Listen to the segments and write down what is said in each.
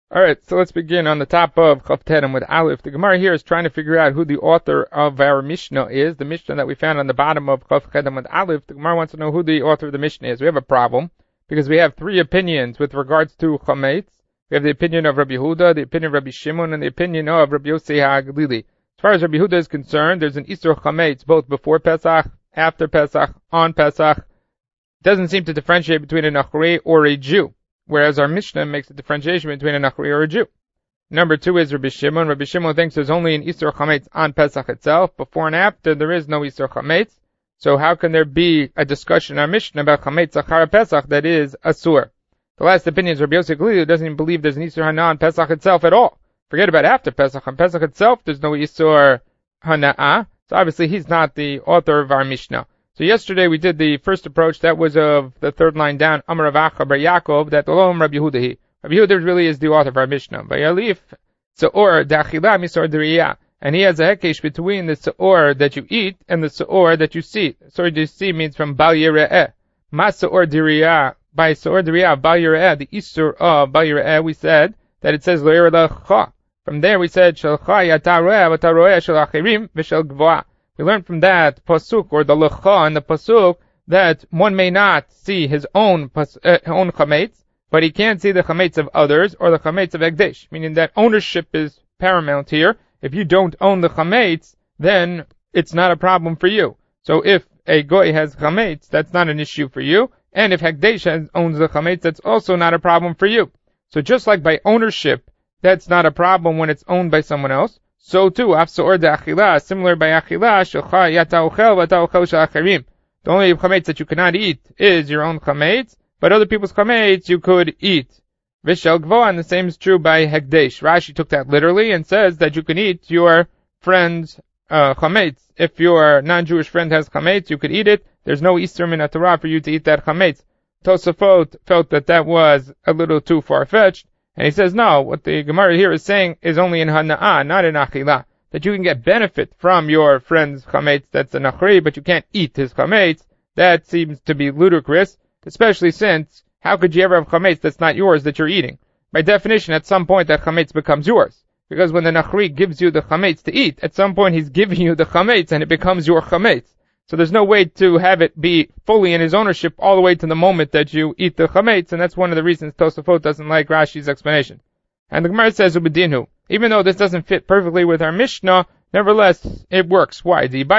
Alright, so let's begin on the top of Chaf Tedem with Aleph. The Gemara here is trying to figure out who the author of our Mishnah is. The Mishnah that we found on the bottom of Chaf Tedem with Aleph, the Gemara wants to know who the author of the Mishnah is. We have a problem, because we have three opinions with regards to Chametz. We have the opinion of Rabbi Yehuda, the opinion of Rabbi Shimon, and the opinion of Rabbi Yossi HaGlili. As far as Rabbi Yehuda is concerned, there's an Isur Chametz both before Pesach, after Pesach, on Pesach. It doesn't seem to differentiate between a Nachri or a Jew, whereas our Mishnah makes a differentiation between a Nachri or a Jew. Number two is Rabbi Shimon. Rabbi Shimon thinks there's only an Isur Chametz on Pesach itself. Before and after, there is no Isur Chametz. So how can there be a discussion in our Mishnah about Chametz Achar Pesach that is Asur? The last opinion is Rabbi Yossi HaGlili, who doesn't even believe there's an Isur Hana on Pesach itself at all. Forget about after Pesach. On Pesach itself, there's no Isur Hana'ah. So obviously he's not the author of our Mishnah. So yesterday we did the first approach, that was of the third line down, Amar Rav Acha bar Yaakov, that Olam Rabbi Yehuda he. Rabbi Yehuda really is the author of our Mishnah. Vayalif Se'or Da'achila Misor D'Riyah. And he has a hekesh between the Se'or that you eat and the Se'or that you see. Se'or that you see means from Bal Yere'eh. Ma Se'or D'Riyah. By Se'or D'Riyah, Bal Yere'eh, the Isur of Bal Yere'eh, we said that it says Lo Yer Lecha. From there we said Shel Cha Yata Ro'eh V'ta Ro'eh Shel Achirim V'Shel Gvoah. We learned from that pasuk, or the lecha in the pasuk, that one may not see his own chametz, but he can see the chametz of others, or the chametz of Ekdesh, meaning that ownership is paramount here. If you don't own the chametz, then it's not a problem for you. So if a goy has chametz, that's not an issue for you, and if Ekdesh owns the chametz, that's also not a problem for you. So just like by ownership, that's not a problem when it's owned by someone else, so too, afseor de achila, similar by achila, shelcha yata ochel v'ata ochel shel achirim. The only chametz that you cannot eat is your own chametz, but other people's chametz you could eat. V'shel gvoah, and the same is true by hekdesh. Rashi took that literally and says that you can eat your friend's chametz. If your non-Jewish friend has chametz, you could eat it. There's no Easter min Torah for you to eat that chametz. Tosafot felt that was a little too far-fetched. And he says, no, what the Gemara here is saying is only in Hana'ah, not in Achilah. That you can get benefit from your friend's chametz that's a Nachri, but you can't eat his chametz. That seems to be ludicrous, especially since, how could you ever have chametz that's not yours that you're eating? By definition, at some point that chametz becomes yours. Because when the Nachri gives you the chametz to eat, at some point he's giving you the chametz and it becomes your chametz. So there's no way to have it be fully in his ownership all the way to the moment that you eat the chametz, and that's one of the reasons Tosafot doesn't like Rashi's explanation. And the Gemara says, Ubedinu. Even though this doesn't fit perfectly with our Mishnah, nevertheless, it works. Why? It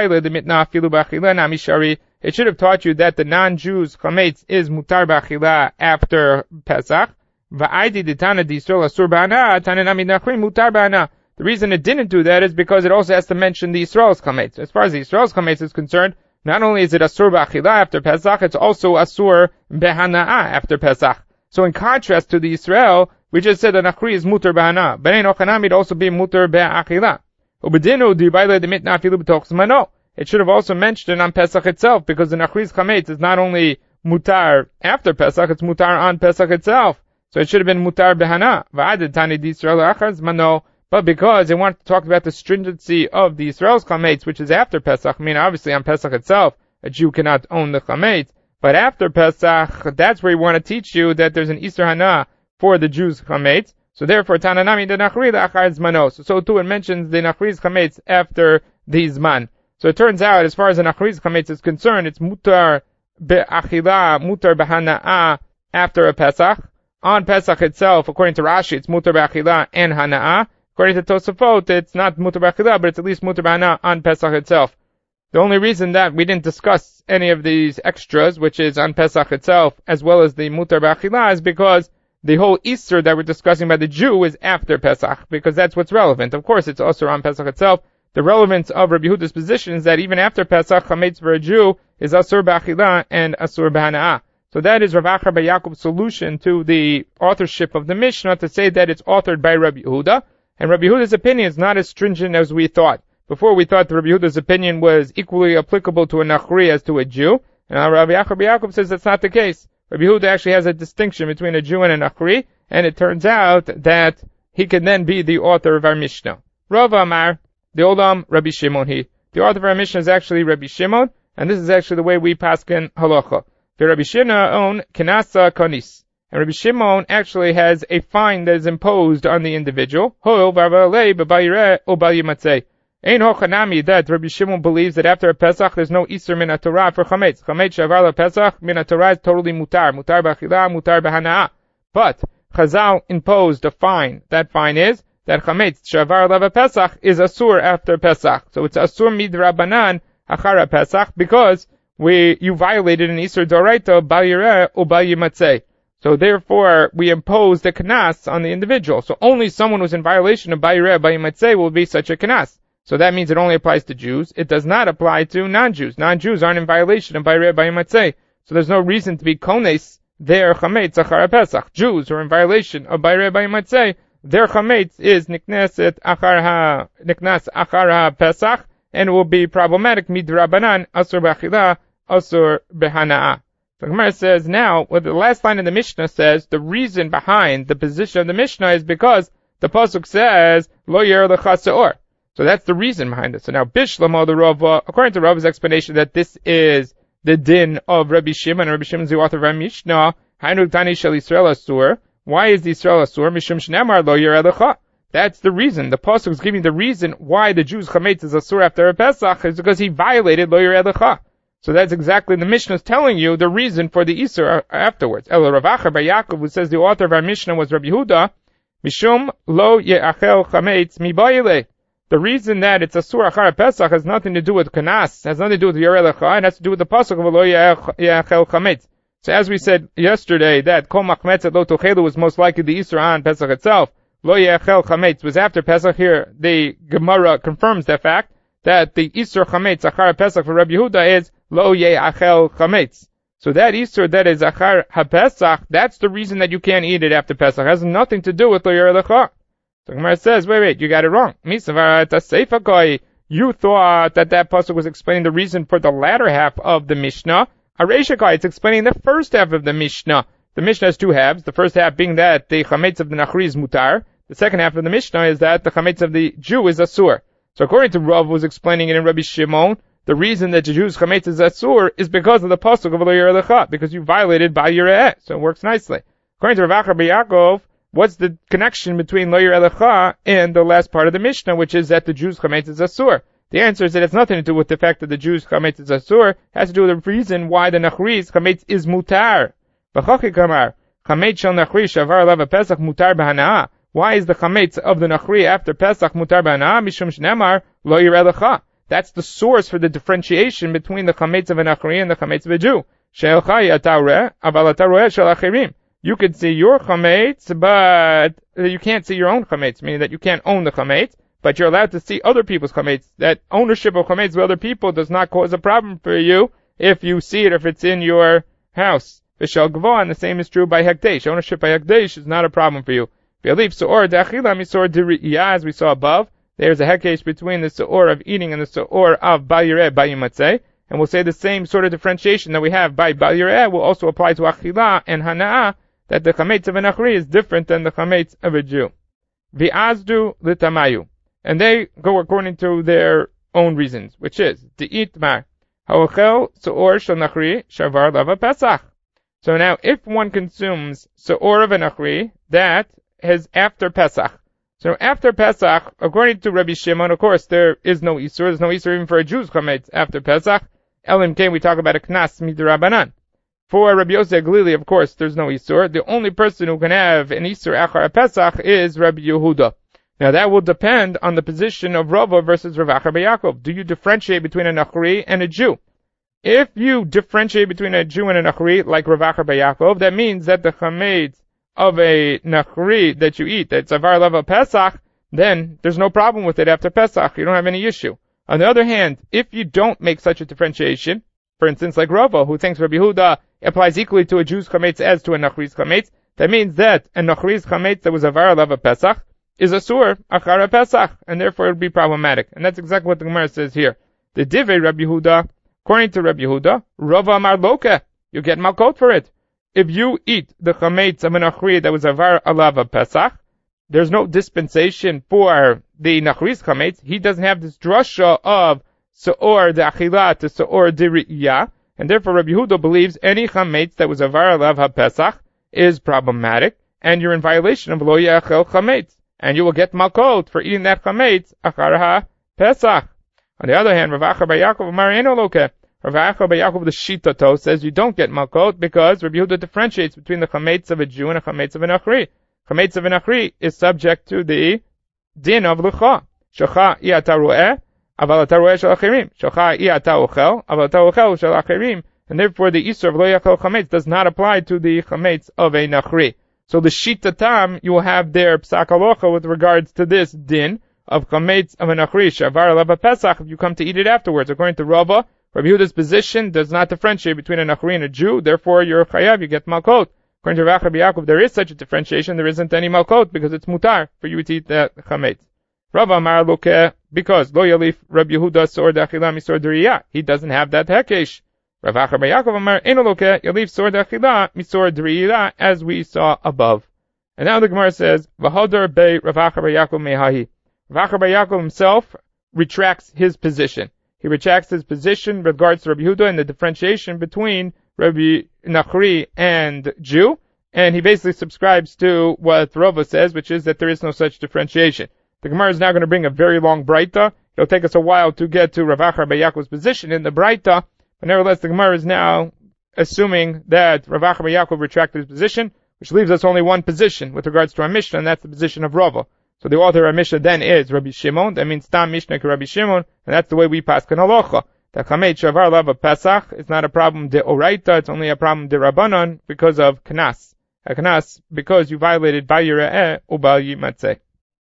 should have taught you that the non-Jews chametz is mutar b'achila after Pesach. The reason it didn't do that is because it also has to mention the Yisrael's chametz. As far as the Yisrael's chametz is concerned, not only is it asur b'achila after Pesach, it's also asur b'hana'ah after Pesach. So in contrast to the Yisrael, we just said the Nachri is mutar b'hana'ah. B'nei Ochanami would also be mutar b'achila. It should have also mentioned on Pesach itself, because the Nachri's chametz is not only mutar after Pesach, it's mutar on Pesach itself. So it should have been mutar b'hana'ah. But because they want to talk about the stringency of the Yisrael's chametz, which is after Pesach, I mean, obviously on Pesach itself, a Jew cannot own the chametz, but after Pesach, that's where we want to teach you that there's an Isur Hana for the Jews' chametz. So therefore, Tananami the Nachri l'achar zmanos. So too it mentions the Nachri's chametz after the Zman. So it turns out, as far as the Nachri's chametz is concerned, it's mutar be'achila, mutar behana'ah after a Pesach. On Pesach itself, according to Rashi, it's mutar be'achila and hana'ah. According to Tosafot, it's not mutar b'achila, but it's at least mutar b'hana'ah on Pesach itself. The only reason that we didn't discuss any of these extras, which is on Pesach itself, as well as the mutar b'achila, is because the whole Easter that we're discussing by the Jew is after Pesach, because that's what's relevant. Of course, it's also on Pesach itself. The relevance of Rabbi Yehuda's position is that even after Pesach, chametz for a Jew is asur b'achila and asur b'hana'ah. So that is Rav Acha bar Yaakov's solution to the authorship of the Mishnah, to say that it's authored by Rabbi Yehuda. And Rabbi Yehuda's opinion is not as stringent as we thought. Before we thought that Rabbi Yehuda's opinion was equally applicable to a Nachri as to a Jew. And Rabbi Acha bar Yaakov says that's not the case. Rabbi Yehuda actually has a distinction between a Jew and a Nachri, and it turns out that he can then be the author of our Mishnah. Rav Amar, the Olam Rabbi Shimon he. The author of our Mishnah is actually Rabbi Shimon, and this is actually the way we paskin halacha. The Rabbi Shimon own kenasa kanis. And Rabbi Shimon actually has a fine that is imposed on the individual. Ein hochanami that Rabbi Shimon believes that after a Pesach there's no Isur min Torah for chametz. Chametz shavar la Pesach min Torah is totally mutar b'achila, mutar b'hana'ah. But Chazal imposed a fine. That fine is that chametz shavar la Pesach is asur after Pesach. So it's asur midrabanan achara Pesach because you violated an Isur Doraita bal yireh or bal yimatzeh. So therefore, we impose the knas on the individual. So only someone who's in violation of bal yireh bal yimatzeh will be such a knas. So that means it only applies to Jews. It does not apply to non-Jews. Non-Jews aren't in violation of bal yireh bal yimatzeh. So there's no reason to be kones their chametz achara Pesach. Jews who are in violation of bal yireh bal yimatzeh, their chametz is niknas achara Pesach, and it will be problematic midrabanan asur b'achila asur b'hana'ah. So Gemara says now, what the last line in the Mishnah says, the reason behind the position of the Mishnah is because the pasuk says lo yer lecha seor. So that's the reason behind it. So now Bishlama the Rava, according to Rava's explanation that this is the din of Rabbi Shimon, and Rabbi Shimon is the author of our Mishnah, Hainu Tani Shel Yisrael Asur. Why is the Yisrael Asur? Mishum Shnemar lo yer lecha. That's the reason. The pasuk is giving the reason why the Jews' chametz is asur after a Pesach is because he violated lo yer lecha. So that's exactly the Mishnah is telling you the reason for the Isur afterwards. El Rav Acher bar Yaakov, who says the author of our Mishnah was Rabbi Yehuda, Mishum lo ye'achel chametz mi ba'ile. The reason that it's Asur Achar Pesach has nothing to do with Kanas, has nothing to do with Yoreh Lecha, it has to do with the pasuk of lo ye'achel chametz. So as we said yesterday, that Kol Machmetzet Lo Tochelu was most likely the Isur on Pesach itself. Lo ye'achel chametz was after Pesach. Here the Gemara confirms that fact, that the Isur chametz Achar Pesach for Rabbi Yehuda is lo ye'achel chametz. So that Isur that is Achar HaPesach, that's the reason that you can't eat it after Pesach. It has nothing to do with lo Yoreh Lecha. So Gemara says, wait, you got it wrong. You thought that pasuk was explaining the reason for the latter half of the Mishnah. Areishakai, it's explaining the first half of the Mishnah. The Mishnah has two halves. The first half being that the chametz of the Nachri is mutar. The second half of the Mishnah is that the chametz of the Jew is asur. So according to Rav, was explaining it in Rabbi Shimon, the reason that the Jew's chametz is asur is because of the pasuk of lo Yoreh Lecha, because you violated bal yireh. So it works nicely. According to Rav Acher bar Yaakov, what's the connection between lo Yoreh Lecha and the last part of the Mishnah, which is that the Jews' chametz is asur? The answer is that it's nothing to do with the fact that the Jews' chametz is asur. It has to do with the reason why the Nachri's chametz is mutar. B'chachi kamar, chametz shel Nachri shavar lava Pesach mutar b'hana'ah. Why is the chametz of the Nachri after Pesach mutar b'hana'ah? Mishum shnemar lo Yoreh Lecha. That's the source for the differentiation between the chametz of a Nachri and the chametz of a Jew. She'el chay atawre, aval atawre shel achirim. You could see your chametz, but you can't see your own chametz, meaning that you can't own the chametz, but you're allowed to see other people's chametz. That ownership of chametz with other people does not cause a problem for you if you see it, if it's in your house. V'shel gvo, and the same is true by hekdesh. Ownership by hekdesh is not a problem for you. V'yalif su'or da'achila misor diriyah, as we saw above. There's a hekesh between the su'or of eating and the su'or of bal yireh bal yimatzeh. And we'll say the same sort of differentiation that we have by bal yireh will also apply to achila and hana'ah, that the chametz of a Nachri is different than the chametz of a Jew. V'azdu l'tamayu. And they go according to their own reasons, which is, D'itmar, ha'ochel su'or shel Nachri shavar lava Pesach. So now, if one consumes su'or of a Nachri, that is after Pesach. So after Pesach, according to Rabbi Shimon, of course, there is no Isur. There's no Isur even for a Jew's chametz after Pesach. Elim Kain, we talk about a knas midrabanan. For Rabbi Yosef Glili, of course, there's no Isur. The only person who can have an Isur Achar Pesach is Rabbi Yehuda. Now that will depend on the position of Rava versus Rav Acher bar Yaakov. Do you differentiate between a Nachri and a Jew? If you differentiate between a Jew and a Nachri, like Rav Acher bar Yaakov, that means that the chametz of a Nachri that you eat, that's Avar Lava Pesach, then there's no problem with it after Pesach. You don't have any issue. On the other hand, if you don't make such a differentiation, for instance, like Rava, who thinks Rabbi Yehuda applies equally to a Jew's chametz as to a Nachri's chametz, that means that a Nachri's chametz that was Avar Lava Pesach is Asur Achara Pesach, and therefore it would be problematic. And that's exactly what the Gemara says here. The Divei Rabbi Yehuda, according to Rabbi Yehuda, Rava Amar Loke, you get malkot for it. If you eat the chametz of a Nachri that was Avar Lava Pesach, there's no dispensation for the Nachri's chametz. He doesn't have this drasha of Se'or de Achila to Se'or de Ri'iyah, and therefore Rabbi Yehuda believes any chametz that was Avar Lava Pesach is problematic, and you're in violation of lo yachel chametz, and you will get malkot for eating that chametz achar ha-pesach. On the other hand, Rav Acha bar Yaakov Amar Eino Loke. Rav Acha bar Yaakov the Shitato says you don't get malkot because Rabbi Yehuda differentiates between the chametz of a Jew and a chametz of an achri. Chametz of an achri is subject to the din of lucha. Shocha i'ata ro'eh, aval ata ro'eh shel achirim. Shocha i'ata ochel, aval ata ochel shel achirim. And therefore the isur of lo yachel chametz does not apply to the chametz of a nachri. So the shitatam, you will have their psak halacha with regards to this din of chametz of an achri, shavar alav pesach, if you come to eat it afterwards. According to Rava, Rabbi Yehuda's position does not differentiate between an achri and a Jew, therefore you're chayav, you get malkot. According to Rav Acha bar Yaakov, there is such a differentiation, there isn't any malkot, because it's mutar for you to eat that chametz. Rava Amar Loke, because lo yalif Rabbi Yehuda sor da'achila misor d'riyah, he doesn't have that hekesh. Rav Acha bar Yaakov Amar Eino Loke, yalif sor da'achila misor d'riyah, as we saw above. And now the Gemara says, v'hodar be Rav Acha bar Yaakov mehahi. Rav Acha bar Yaakov himself retracts his position. He retracts his position with regards to Rabbi Yehuda and the differentiation between Rabbi Nachri and Jew, and he basically subscribes to what Rava says, which is that there is no such differentiation. The Gemara is now going to bring a very long Braita. It'll take us a while to get to Rav Acha bar Yaakov's position in the Braita, but nevertheless the Gemara is now assuming that Rav Acha bar Yaakov retracted his position, which leaves us only one position with regards to our Mishnah, and that's the position of Rava. So the author of our Mishnah then is Rabbi Shimon. That means Tam Mishnah Rabbi Shimon, and that's the way we pass kan halacha. The chametz shavar alav pesach is not a problem de oraita; it's only a problem de rabbanon because of knas. A knas because you violated bal yireh u bal yimatzeh.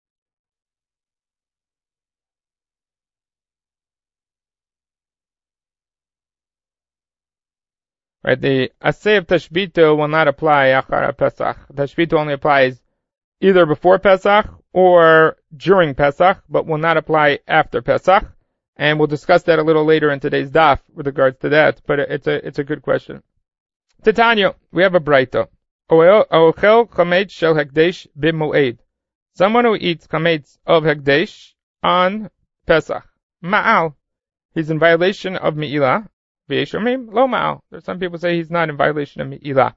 Right, the asay of tashbita will not apply achar pesach. Tashbita only applies either before Pesach or during Pesach, but will not apply after Pesach. And we'll discuss that a little later in today's daf with regards to that, but it's a good question. Titania, we have a braita. Oechel chametz shel hekdesh b'moed. Someone who eats chametz of hekdesh on Pesach. Ma'al. He's in violation of Me'ilah. V'yeshomim lo ma'al. There's some people say he's not in violation of Me'ilah.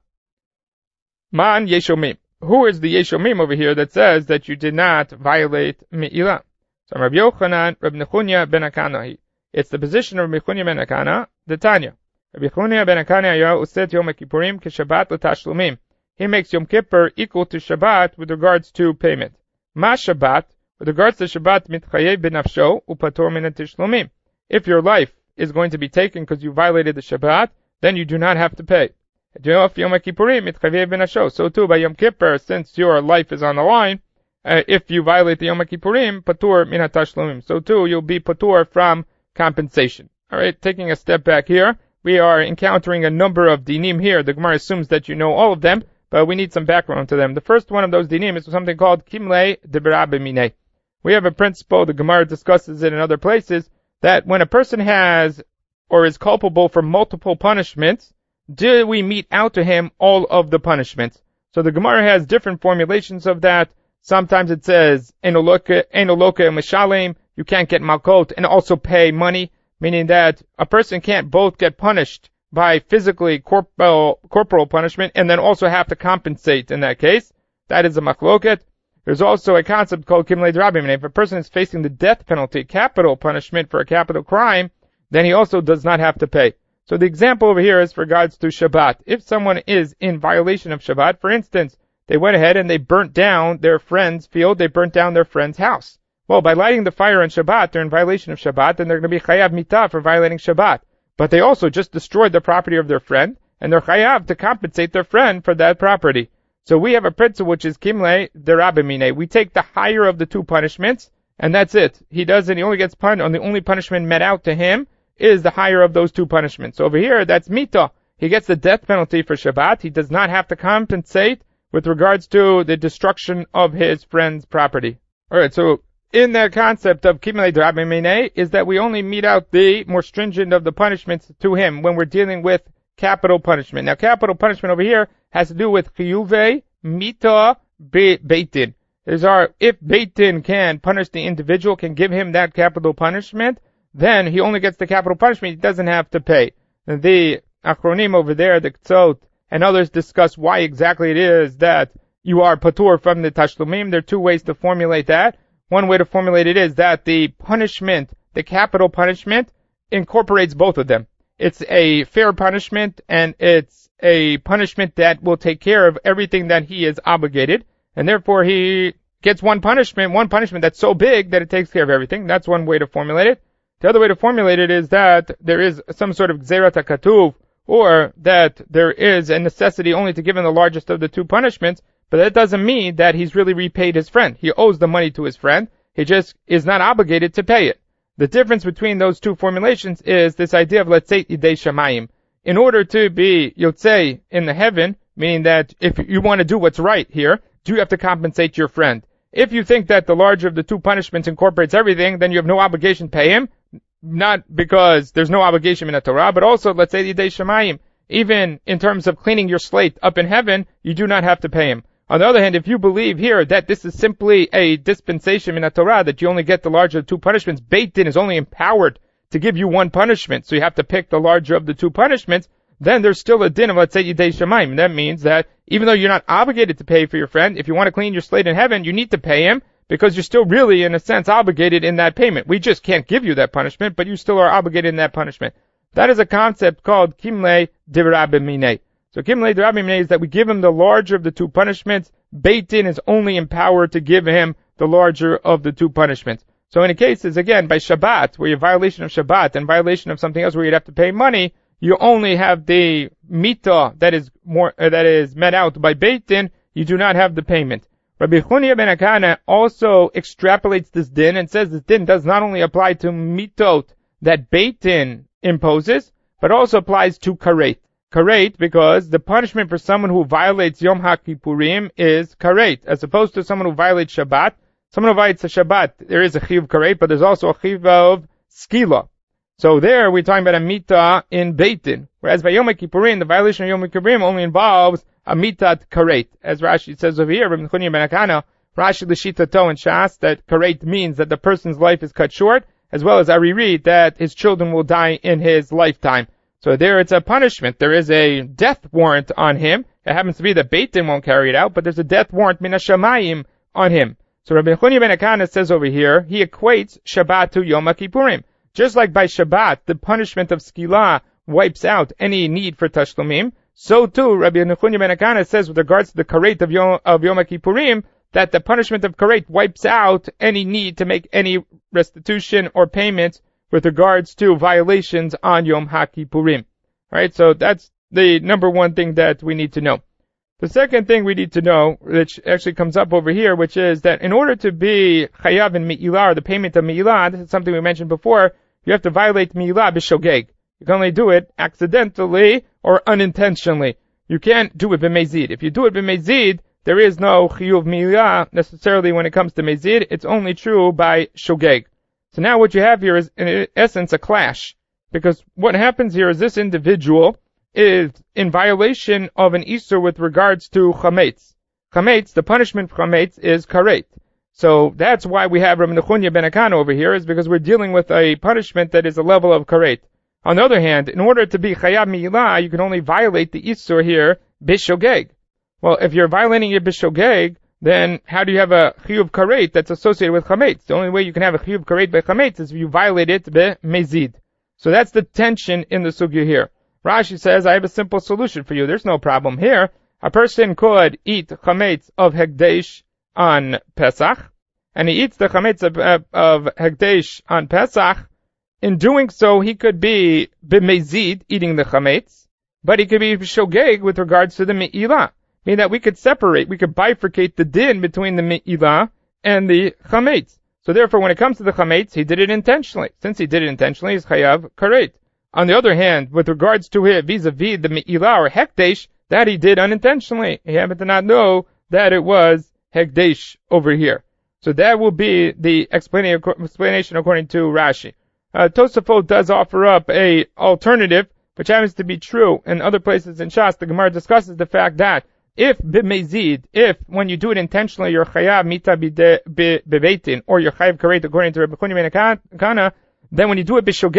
Ma'an yeshomim. Who is the Yeshomim over here that says that you did not violate Me'ilah? So Rabbi Yochanan, Rabbi Nechunya ben Akana. It's the position of Rabbi Nechunya ben Akana, the Tanya. Rabbi Nechunya ben Akana uset Yom Kippurim keshabbat l'tashlumim. He makes Yom Kippur equal to Shabbat with regards to payment. Ma Shabbat, with regards to Shabbat, mitchayev benafsho upator min tishlumim. If your life is going to be taken because you violated the Shabbat, then you do not have to pay. So too, by Yom Kippur, since your life is on the line, if you violate the Yom Kippurim, patur min hatashlumim. So too, you'll be patur from compensation. Alright, taking a step back here, we are encountering a number of dinim here. The Gemara assumes that you know all of them, but we need some background to them. The first one of those dinim is something called kimlei debera b'minei. We have a principle, the Gemara discusses it in other places, that when a person has, or is culpable for multiple punishments, do we mete out to him all of the punishments? So the Gemara has different formulations of that. Sometimes it says, Eino loke mishalem, you can't get malkot and also pay money, meaning that a person can't both get punished by physically corporal punishment and then also have to compensate in that case. That is a machloket. There's also a concept called kimlei drabim. If a person is facing the death penalty, capital punishment for a capital crime, then he also does not have to pay. So the example over here is for regards to Shabbat. If someone is in violation of Shabbat, for instance, they went ahead and they burnt down their friend's field, they burnt down their friend's house. Well, by lighting the fire on Shabbat, they're in violation of Shabbat, and they're going to be chayav mitah for violating Shabbat. But they also just destroyed the property of their friend, and they're chayav to compensate their friend for that property. So we have a principle which is kimlei derabimine. We take the higher of the two punishments, and that's it. He only gets punished, on the only punishment met out to him is the higher of those two punishments. So over here, that's mitah. He gets the death penalty for Shabbat. He does not have to compensate with regards to the destruction of his friend's property. Alright, so in that concept of kimlei derabimine is that we only mete out the more stringent of the punishments to him when we're dealing with capital punishment. Now, capital punishment over here has to do with chiyuvei mitah beitin. If beitin can punish the individual, can give him that capital punishment, then he only gets the capital punishment. He doesn't have to pay. The achronim over there, the ktsot, and others discuss why exactly it is that you are patur from the tashlumim. There are two ways to formulate that. One way to formulate it is that the punishment, the capital punishment, incorporates both of them. It's a fair punishment, and it's a punishment that will take care of everything that he is obligated, and therefore he gets one punishment that's so big that it takes care of everything. That's one way to formulate it. The other way to formulate it is that there is some sort of gzerat hakatuv, or that there is a necessity only to give him the largest of the two punishments, but that doesn't mean that he's really repaid his friend. He owes the money to his friend. He just is not obligated to pay it. The difference between those two formulations is this idea of letzeit idei shamayim. In order to be yotzei in the heaven, meaning that if you want to do what's right here, do you have to compensate your friend? If you think that the larger of the two punishments incorporates everything, then you have no obligation to pay him, not because there's no obligation in the Torah, but also, let's say, Yidei Shemayim. Even in terms of cleaning your slate up in heaven, you do not have to pay him. On the other hand, if you believe here that this is simply a dispensation in the Torah, that you only get the larger of two punishments, Beit Din is only empowered to give you one punishment, so you have to pick the larger of the two punishments, then there's still a din of, let's say, Yidei Shemayim. That means that even though you're not obligated to pay for your friend, if you want to clean your slate in heaven, you need to pay him, because you're still really, in a sense, obligated in that payment. We just can't give you that punishment, but you still are obligated in that punishment. That is a concept called Kimlei Divrabim Minei. So Kimlei Divrabim Minei is that we give him the larger of the two punishments. Beit Din is only empowered to give him the larger of the two punishments. So in the cases, again, by Shabbat, where you have violation of Shabbat and violation of something else where you'd have to pay money, you only have the mita that is met out by Beit Din. You do not have the payment. Rabbi Chunia ben Akana also extrapolates this din and says this din does not only apply to mitot that Beit Din imposes, but also applies to karet. Karet, because the punishment for someone who violates Yom HaKippurim is karet, as opposed to someone who violates Shabbat. Someone who violates the Shabbat, there is a chiv karet, but there's also a chiv of skila. So there, we're talking about a mita in Beit Din. Whereas by Yom HaKippurim, the violation of Yom HaKippurim only involves a mitat karet. As Rashi says over here, Rabbi Chunia ben Akana, Rashi l'shitato and Shas, that karet means that the person's life is cut short, as well as Ariri, that his children will die in his lifetime. So there it's a punishment. There is a death warrant on him. It happens to be that Beit Din won't carry it out, but there's a death warrant min hashamayim on him. So Rabbi Chunia ben Akana says over here, he equates Shabbat to Yom HaKippurim. Just like by Shabbat, the punishment of Skila wipes out any need for Tashlumim, so too Rabbi Chunia ben Akana says with regards to the karet of Yom HaKippurim, that the punishment of karet wipes out any need to make any restitution or payments with regards to violations on Yom HaKippurim. Alright, so that's the number one thing that we need to know. The second thing we need to know, which actually comes up over here, which is that in order to be chayav in mi'ilah, or the payment of mi'ilah, this is something we mentioned before, you have to violate mi'ilah b'shogeg. You can only do it accidentally or unintentionally. You can't do it b'mezid. If you do it b'mezid, there is no chiyuv mi'ilah necessarily when it comes to mezid. It's only true by shogeg. So now what you have here is, in essence, a clash. Because what happens here is this individual is in violation of an Isur with regards to chametz. Chametz, the punishment for chametz is karet. So that's why we have Rabbi Chunia ben Akana over here, is because we're dealing with a punishment that is a level of karet. On the other hand, in order to be chayav mi'ilah, you can only violate the Isur here bishogeg. Well, if you're violating it bishogeg, then how do you have a chiyuv karet that's associated with chametz? The only way you can have a chiyuv karet by chametz is if you violate it b'mezid. So that's the tension in the sugya here. Rashi says, I have a simple solution for you. There's no problem here. A person could eat chametz of hekdesh on Pesach, and he eats the chametz of hekdesh on Pesach. In doing so, he could be b'mezid, eating the chametz, but he could be shogeg with regards to the me'ilah. Meaning that we could bifurcate the din between the me'ilah and the chametz. So therefore, when it comes to the chametz, he did it intentionally. Since he did it intentionally, he's chayav karet. On the other hand, with regards to it vis-a-vis the me'ilah or hekdesh, that he did unintentionally. He happened to not know that it was hekdesh over here. So that will be the explanation according to Rashi. Tosafot does offer up a alternative, which happens to be true in other places in Shas. The Gemara discusses the fact that if when you do it intentionally, you're chayav mita bebeitin, or you're chayav karet according to Rabbi Chunia ben Akana, then when you do it b'shogeg,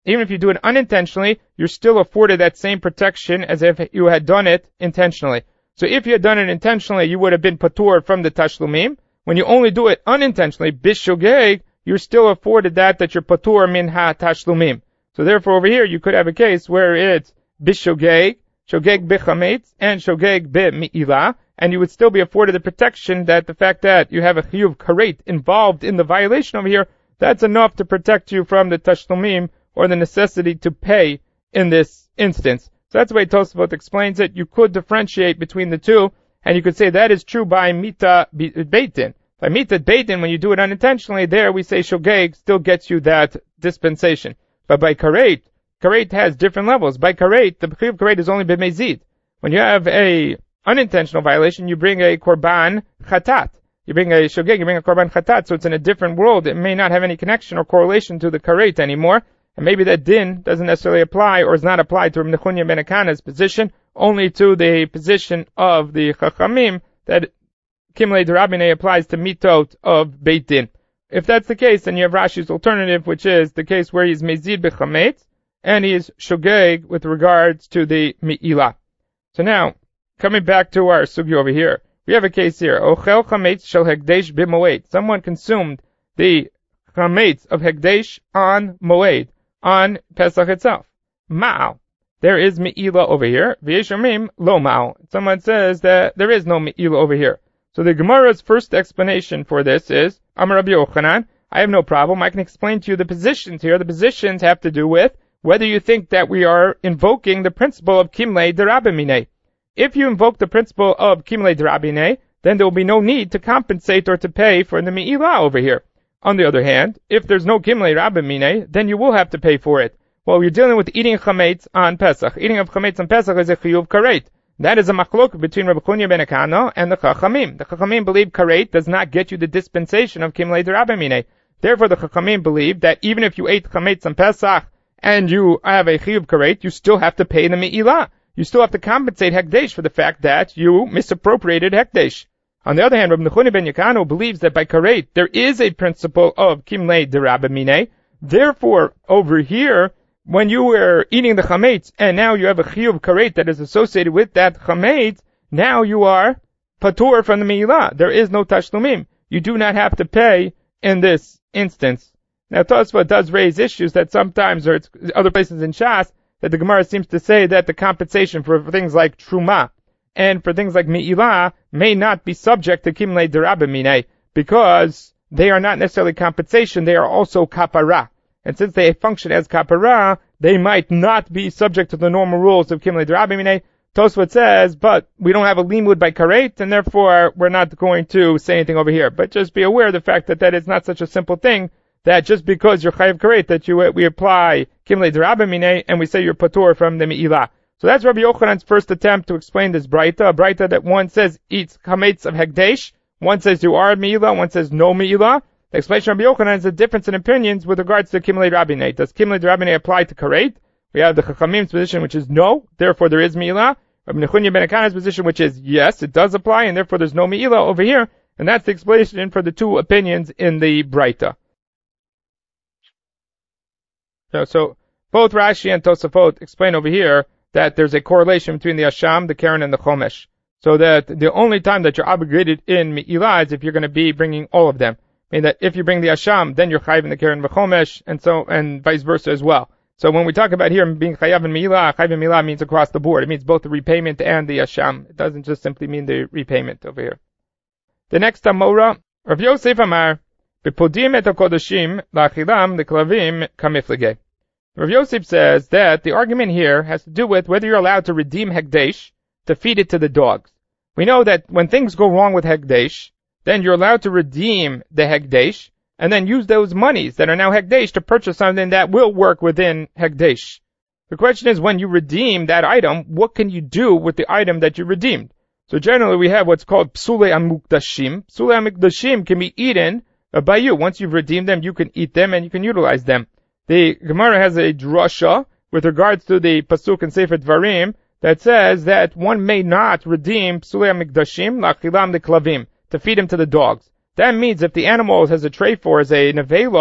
even if you do it unintentionally, you're still afforded that same protection as if you had done it intentionally. So if you had done it intentionally, you would have been patur from the tashlumim. When you only do it unintentionally, bishogeg, you're still afforded that you're patur min ha tashlumim. So therefore over here, you could have a case where it's bishogeg, shogeg bichametz, and shogeg b'mi'ilah, and you would still be afforded the protection that the fact that you have a chiyuv karet involved in the violation over here, that's enough to protect you from the tashlumim or the necessity to pay in this instance. So that's the way Tosafot explains it. You could differentiate between the two, and you could say that is true by mita beitin. By mita beitin, when you do it unintentionally, there we say shogeg still gets you that dispensation. But by karet has different levels. By karet, the chiyuv karet is only b'mezid. When you have a unintentional violation, you bring a korban chatat. You bring a shogeg, you bring a korban chatat, so it's in a different world. It may not have any connection or correlation to the karet anymore, and maybe that din doesn't necessarily apply or is not applied to Reb Nechunya ben Akana's position, only to the position of the Chachamim that Kimlei D'Rabinei applies to mitot of Beit Din. If that's the case, then you have Rashi's alternative, which is the case where he's mezid b'chametz and he's shogeg with regards to the mi'ilah. So now, coming back to our sugi over here, we have a case here. Ochel chametz shel hekdesh b'moed. Someone consumed the chametz of hekdesh on moed, on Pesach itself. Ma'al. There is mi'ilah over here. V'yeshomim lo ma'al. Someone says that there is no mi'ilah over here. So the Gemara's first explanation for this is, Amar Rabbi Yochanan, I have no problem. I can explain to you the positions here. The positions have to do with whether you think that we are invoking the principle of Kimlei D'Rabinei. If you invoke the principle of Kimlei D'Rabinei, then there will be no need to compensate or to pay for the mi'ilah over here. On the other hand, if there's no Kimlei D'Rabinei, then you will have to pay for it. Well, you're dealing with eating chametz on Pesach. Eating of chametz on Pesach is a chiyuv karet. That is a machlok between Reb Chunya ben Akana and the Chachamim. The Chachamim believe karet does not get you the dispensation of Kimlei D'Rabinei. Therefore, the Chachamim believe that even if you ate chametz on Pesach and you have a chiyuv karet, you still have to pay the mi'ilah. You still have to compensate hekdesh for the fact that you misappropriated hekdesh. On the other hand, Reb Nechunya ben Yakano believes that by karet there is a principle of Kimlei D'Rabinei. Therefore, over here, when you were eating the chametz, and now you have a chiyuv karet that is associated with that chametz, now you are patur from the mi'ilah. There is no tashlumim. You do not have to pay in this instance. Now, Tosfot does raise issues that sometimes, or it's other places in Shas, that the Gemara seems to say that the compensation for things like truma and for things like mi'ilah may not be subject to Kimlei D'Rabinei, because they are not necessarily compensation, they are also kapara. And since they function as kapara, they might not be subject to the normal rules of Kimlei D'Rabinei. Tosfot says, but we don't have a limud by karet, and therefore we're not going to say anything over here. But just be aware of the fact that is not such a simple thing, that just because you're chayav karet, that we apply Kimlei D'Rabinei, and we say you're patur from the mi'ilah. So that's Rabbi Yochanan's first attempt to explain this braita, a braita that one says eats chametz of hekdesh, one says you are mi'ilah, one says no mi'ilah. The explanation of Rabbi Yochanan is a difference in opinions with regards to Kimlei D'Rabinei. Does Kimlei D'Rabinei apply to karet? We have the Chachamim's position, which is no, therefore there is mi'ilah. Rabbi Nechunya ben Akana's position, which is yes, it does apply, and therefore there's no mi'ilah over here. And that's the explanation for the two opinions in the braita. So both Rashi and Tosafot explain over here that there's a correlation between the Asham, the Keren, and the Chomesh. So that the only time that you're obligated in mi'ilah is if you're going to be bringing all of them. Meaning that if you bring the Asham, then you're chayav in the Keren v'Chomesh, and vice versa as well. So when we talk about here being chayav in mi'ilah, chayav in mi'ilah means across the board. It means both the repayment and the Asham. It doesn't just simply mean the repayment over here. The next Amora, Rav Yosef Amar, B'podim et HaKodashim la'achilam l'klavim kamiflige. Rav Yosef says that the argument here has to do with whether you're allowed to redeem hekdesh to feed it to the dogs. We know that when things go wrong with hekdesh, then you're allowed to redeem the hekdesh and then use those monies that are now hekdesh to purchase something that will work within hekdesh. The question is, when you redeem that item, what can you do with the item that you redeemed? So generally we have what's called psulei amukdashim. Psulei amukdashim can be eaten by you. Once you've redeemed them, you can eat them and you can utilize them. The Gemara has a drasha with regards to the pasuk in Sefer Dvarim that says that one may not redeem psulei amukdashim la'achilam leklavim, to feed him to the dogs. That means if the animal has a tray for as a nevela,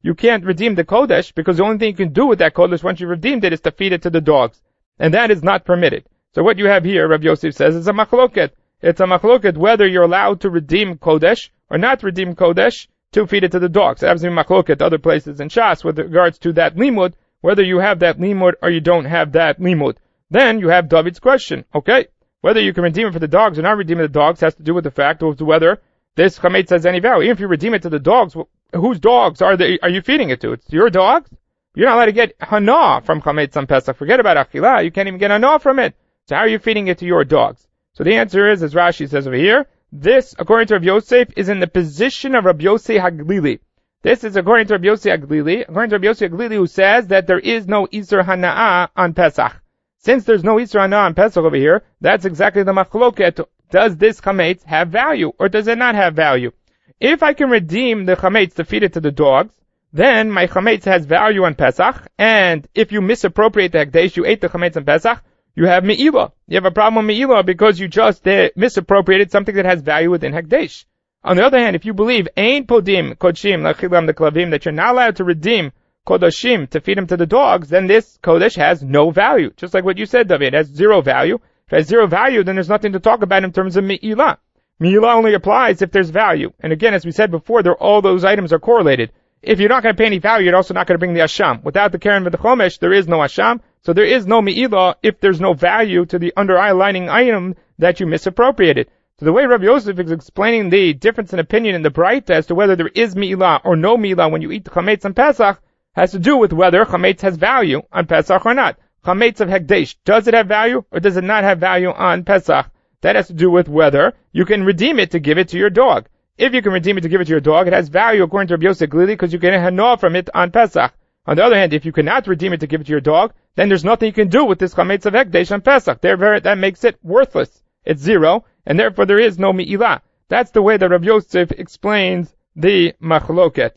you can't redeem the kodesh because the only thing you can do with that kodesh once you've redeemed it is to feed it to the dogs. And that is not permitted. So what you have here, Rabbi Yosef says, is a machloket. It's a machloket whether you're allowed to redeem kodesh or not redeem kodesh to feed it to the dogs. That happens to be machloket other places in Shas with regards to that limud, whether you have that limud or you don't have that limud. Then you have David's question. Okay, whether you can redeem it for the dogs or not redeem it to the dogs has to do with the fact of whether this chametz has any value. Even if you redeem it to the dogs, whose dogs are you feeding it to? It's your dogs? You're not allowed to get hana from chametz on Pesach. Forget about achila. You can't even get hana from it. So how are you feeding it to your dogs? So the answer is, as Rashi says over here, this, according to Rabbi Yosef, is in the position of Rabbi Yosef Haglili. This is according to Rabbi Yosef Haglili. According to Rabbi Yosef Haglili, who says that there is no Isur Hana'ah on Pesach. Since there's no Isur Hana'ah on Pesach over here, that's exactly the machloket. Does this chametz have value, or does it not have value? If I can redeem the chametz to feed it to the dogs, then my chametz has value on Pesach, and if you misappropriate the hekdesh, you ate the chametz on Pesach, you have me'ilah. You have a problem with me'ilah because you just misappropriated something that has value within hekdesh. On the other hand, if you believe ein podim kodshim lachilam the klavim, that you're not allowed to redeem kodashim to feed them to the dogs, then this kodesh has no value. Just like what you said, David, it has zero value. If it has zero value, then there's nothing to talk about in terms of me'ilah. Me'ilah only applies if there's value. And again, as we said before, all those items are correlated. If you're not going to pay any value, you're also not going to bring the asham. Without the keren v'the there is no asham. So there is no me'ilah if there's no value to the underlying item that you misappropriated. So the way Rabbi Yosef is explaining the difference in opinion in the Braita as to whether there is me'ilah or no me'ilah when you eat the chametz on Pesach has to do with whether chametz has value on Pesach or not. Chametz of hekdesh, does it have value or does it not have value on Pesach? That has to do with whether you can redeem it to give it to your dog. If you can redeem it to give it to your dog, it has value according to Rabbi Yosef Glili because you can hana from it on Pesach. On the other hand, if you cannot redeem it to give it to your dog, then there's nothing you can do with this chametz of hekdesh on Pesach. Therefore, that makes it worthless. It's zero, and therefore there is no me'ilah. That's the way that Rabbi Yosef explains the machloket.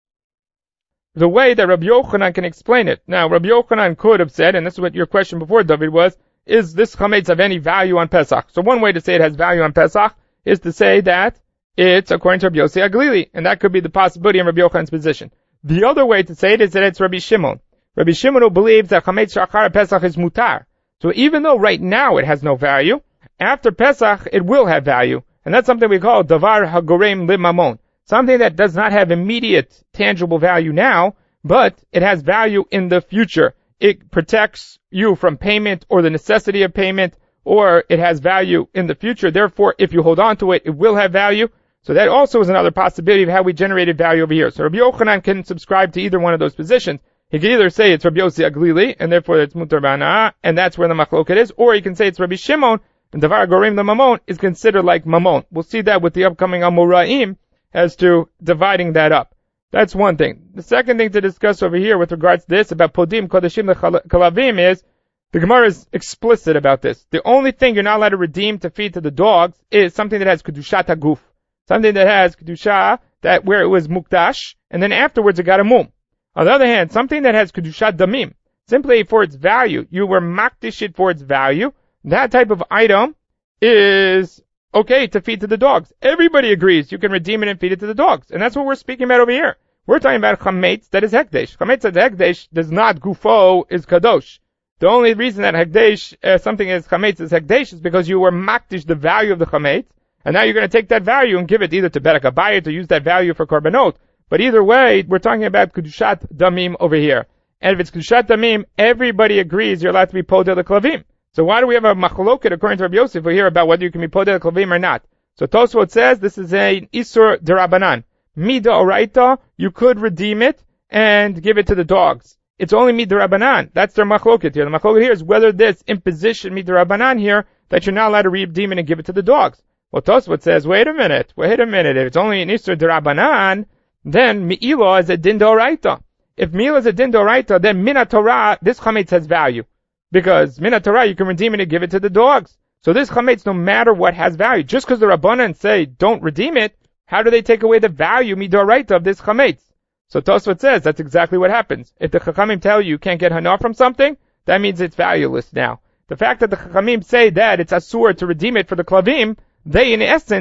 The way that Rabbi Yochanan can explain it. Now, Rabbi Yochanan could have said, and this is what your question before, David, was, is this chametz have any value on Pesach? So one way to say it has value on Pesach is to say that it's according to Rabbi Yosef Aglili, and that could be the possibility in Rabbi Yochanan's position. The other way to say it is that it's Rabbi Shimon. Rabbi Shimon who believes that chametz shachar Pesach is mutar. So even though right now it has no value, after Pesach it will have value. And that's something we call davar hagorem limamon. Something that does not have immediate tangible value now, but it has value in the future. It protects you from payment or the necessity of payment, or it has value in the future. Therefore, if you hold on to it, it will have value. So that also is another possibility of how we generated value over here. So Rabbi Yochanan can subscribe to either one of those positions. He can either say it's Rabbi Yossi Aglili, and therefore it's Mutar B'Hana'ah, and that's where the machloket is, or he can say it's Rabbi Shimon, and Davar Gorim the Mamon is considered like Mamon. We'll see that with the upcoming Amoraim as to dividing that up. That's one thing. The second thing to discuss over here with regards to this about Podim Kodashim Kalavim is, the Gemara is explicit about this. The only thing you're not allowed to redeem to feed to the dogs is something that has Kedushat HaGuf. Something that has Kedusha, that where it was Mukdash, and then afterwards it got a Mum. On the other hand, something that has Kedushat Damim, simply for its value, you were Makdish it for its value, that type of item is okay to feed to the dogs. Everybody agrees you can redeem it and feed it to the dogs. And that's what we're speaking about over here. We're talking about chametz that is hekdesh. Chametz that is hekdesh does not gufo is kadosh. The only reason that hekdesh, something is chametz is hekdesh is because you were makdish the value of the chametz, and now you're going to take that value and give it either to Berek Abayit to use that value for korbanot. But either way, we're talking about kedushat damim over here. And if it's kedushat damim, everybody agrees you're allowed to be podel klavim. So why do we have a machloket according to Rabbi Yosef over here about whether you can be podel klavim or not? So Tosfot says this is an isur derabanan. Mida oraita, you could redeem it and give it to the dogs. It's only mida rabanan. That's their machloket here. The machloket here is whether this imposition mida rabanan here that you're not allowed to redeem it and give it to the dogs. Well, Tosfot says, wait a minute. If it's only an isur derabanan, then mi'ilah is a din d'oraita. If mi'ilah is a din d'oraita, then mina Torah, this chametz has value. Because mina Torah, you can redeem it and give it to the dogs. So this chametz, no matter what, has value. Just because the Rabbanan say, don't redeem it, how do they take away the value, midoraita, of this chametz? So Tosfot says, that's exactly what happens. If the chachamim tell you can't get hana from something, that means it's valueless now. The fact that the chachamim say that it's asur to redeem it for the klavim, they in essence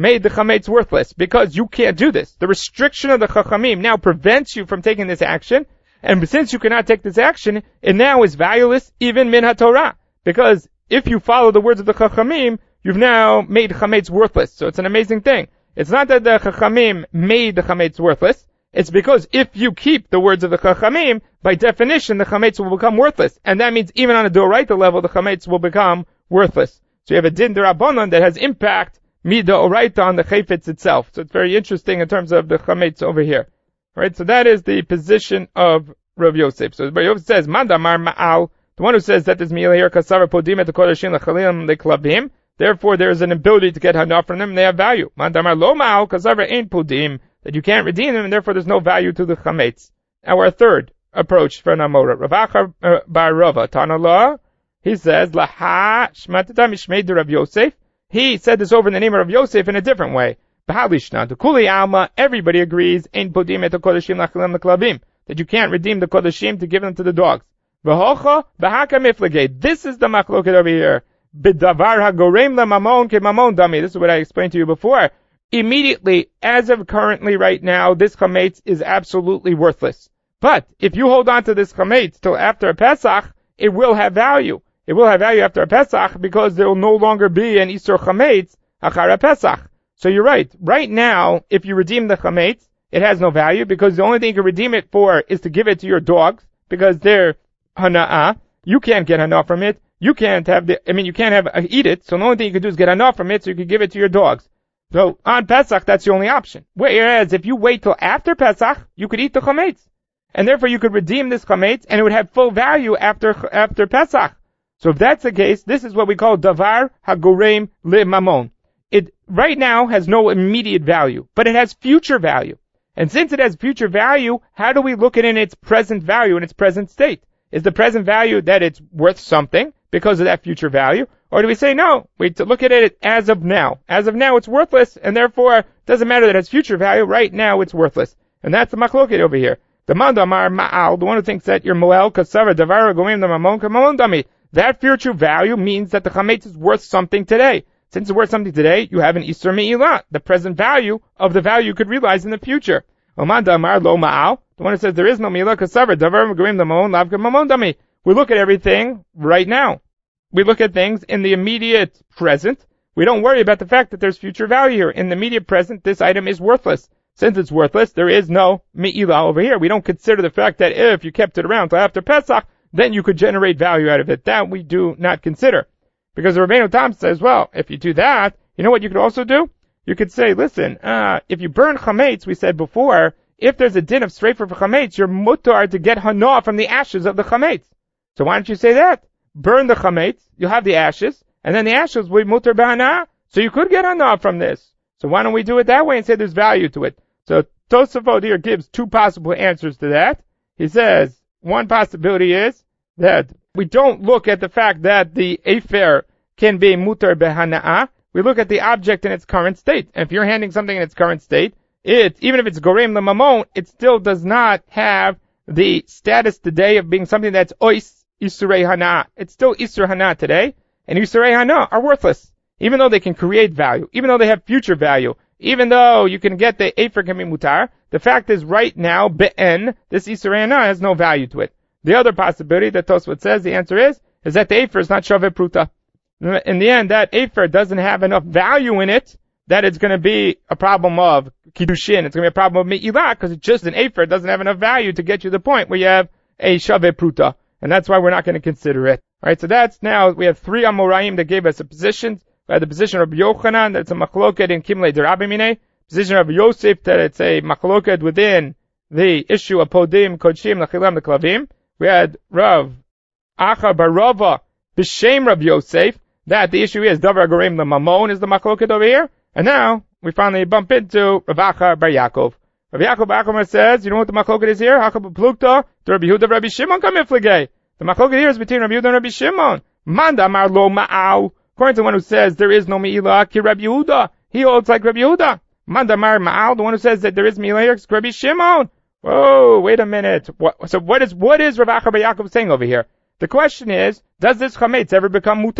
made the chametz worthless because you can't do this. The restriction of the chachamim now prevents you from taking this action, and since you cannot take this action, it now is valueless even min haTorah, because if you follow the words of the chachamim, you've now made chametz worthless. So it's an amazing thing. It's not that the chachamim made the chametz worthless. It's because if you keep the words of the chachamim, by definition, the chametz will become worthless. And that means even on a doraita level, the chametz will become worthless. So you have a din derabanan that has impact mida oraita on the chayfetz itself. So it's very interesting in terms of the chametz over here. Alright, so that is the position of Rav Yosef. So Rav Yosef says, Mandamar ma'al, the one who says that this meal here, kasava podim et kodashim lechalim leklavim, therefore there is an ability to get hana from them, and they have value. Mandamar lo ma'al, kasava ain't podim, that you can't redeem them, and therefore there's no value to the chametz. Our third approach for an amora, Rav Acha bar Rava, Tanallah, he says, Laha shmatata mishmei de Rav Yosef. He said this over in the name of Rav Yosef in a different way. B'halishna, to kuli alma, everybody agrees, ein podim et kodashim lachalim leklavim, that you can't redeem the kodashim to give them to the dogs. V'hocha b'haka miflegei. This is the machloket over here. B'davar hagorem lamamon ke mamon dami. This is what I explained to you before. Immediately, as of currently right now, this chametz is absolutely worthless. But if you hold on to this chametz till after a Pesach, it will have value. It will have value after a Pesach because there will no longer be an Isur chametz achar a Pesach. So you're right. Right now, if you redeem the chametz, it has no value because the only thing you can redeem it for is to give it to your dogs because they're hana'ah. You can't get hana from it. You can't eat it. So the only thing you can do is get hana from it so you can give it to your dogs. So on Pesach, that's the only option. Whereas if you wait till after Pesach, you could eat the chametz. And therefore you could redeem this chametz and it would have full value after Pesach. So if that's the case, this is what we call davar hagorem le mamon. It right now has no immediate value, but it has future value. And since it has future value, how do we look at it in its present value, in its present state? Is the present value that it's worth something because of that future value? Or do we say, no, we look at it as of now. As of now, it's worthless, and therefore, it doesn't matter that it has future value. Right now, it's worthless. And that's the machloket over here. The mandamar ma'al, the one who thinks that you're moel, kasara, davara, goim, the mamon, kamon, dami. That future value means that the chametz is worth something today. Since it's worth something today, you have an Isur Me'ilah, the present value of the value you could realize in the future. Omandamar lo ma'al, the one who says there is no Me'ilah, kasara, davara, goim, the mamon, lavka, mamon, dami. We look at everything right now. We look at things in the immediate present. We don't worry about the fact that there's future value here. In the immediate present, this item is worthless. Since it's worthless, there is no Me'ilah over here. We don't consider the fact that if you kept it around till after Pesach, then you could generate value out of it. That we do not consider. Because the Rabbeinu Tam says, well, if you do that, you know what you could also do? You could say, listen, if you burn chametz, we said before, if there's a din of streifer for chametz, you're mutar to get hana from the ashes of the chametz. So why don't you say that? Burn the chametz, you'll have the ashes, and then the ashes will be mutar b'hana, so you could get hana from this. So why don't we do it that way and say there's value to it? So Tosafot here gives two possible answers to that. He says, one possibility is that we don't look at the fact that the afer can be mutar b'hana'ah. We look at the object in its current state. And if you're handing something in its current state, even if it's gorem lemamon, it still does not have the status today of being something that's ois isurei hana. It's still isur hana today, and isurei hana are worthless, even though they can create value, even though they have future value, even though you can get the afer can be mutar. The fact is, right now, be'en, this isurei hana has no value to it. The other possibility that Tosfot says the answer is that the afer is not shaveh pruta. In the end, that afer doesn't have enough value in it that it's going to be a problem of kiddushin. It's going to be a problem of me'ilah because it's just an afer. It doesn't have enough value to get you to the point where you have a shaveh pruta. And that's why we're not going to consider it. Alright, so that's now, we have three Amoraim that gave us a position. We had the position of Yochanan, that it's a machloket in Kimlei Derabimine. Position of Yosef, that it's a machloket within the issue of Podim, Kodshim, Lachilam, the Klavim. We had Rav Acha bar Rava, B'Shem Rav Yosef, that the issue is Davar Gorim, the Mamon is the machloket over here. And now, we finally bump into Rav Acha bar Yaakov. Rav Yaakov bar Acha says, you know what the machloket is here? Haka b'plukta, the Rabbi Yehuda, Rabbi Shimon kamiflegei. The machloket here is between Rabbi Yehuda and Rabbi Shimon. Manda mar lo ma'au. According to the one who says there is no me'ilah, ki Rabbi Yehuda. He holds like Rabbi Yehuda. Manda mar ma'au, the one who says that there is me'ilah here, is Rabbi Shimon. Whoa, wait a minute. So what is Rav Acha bar Yaakov saying over here? The question is, does this chametz ever become mutar?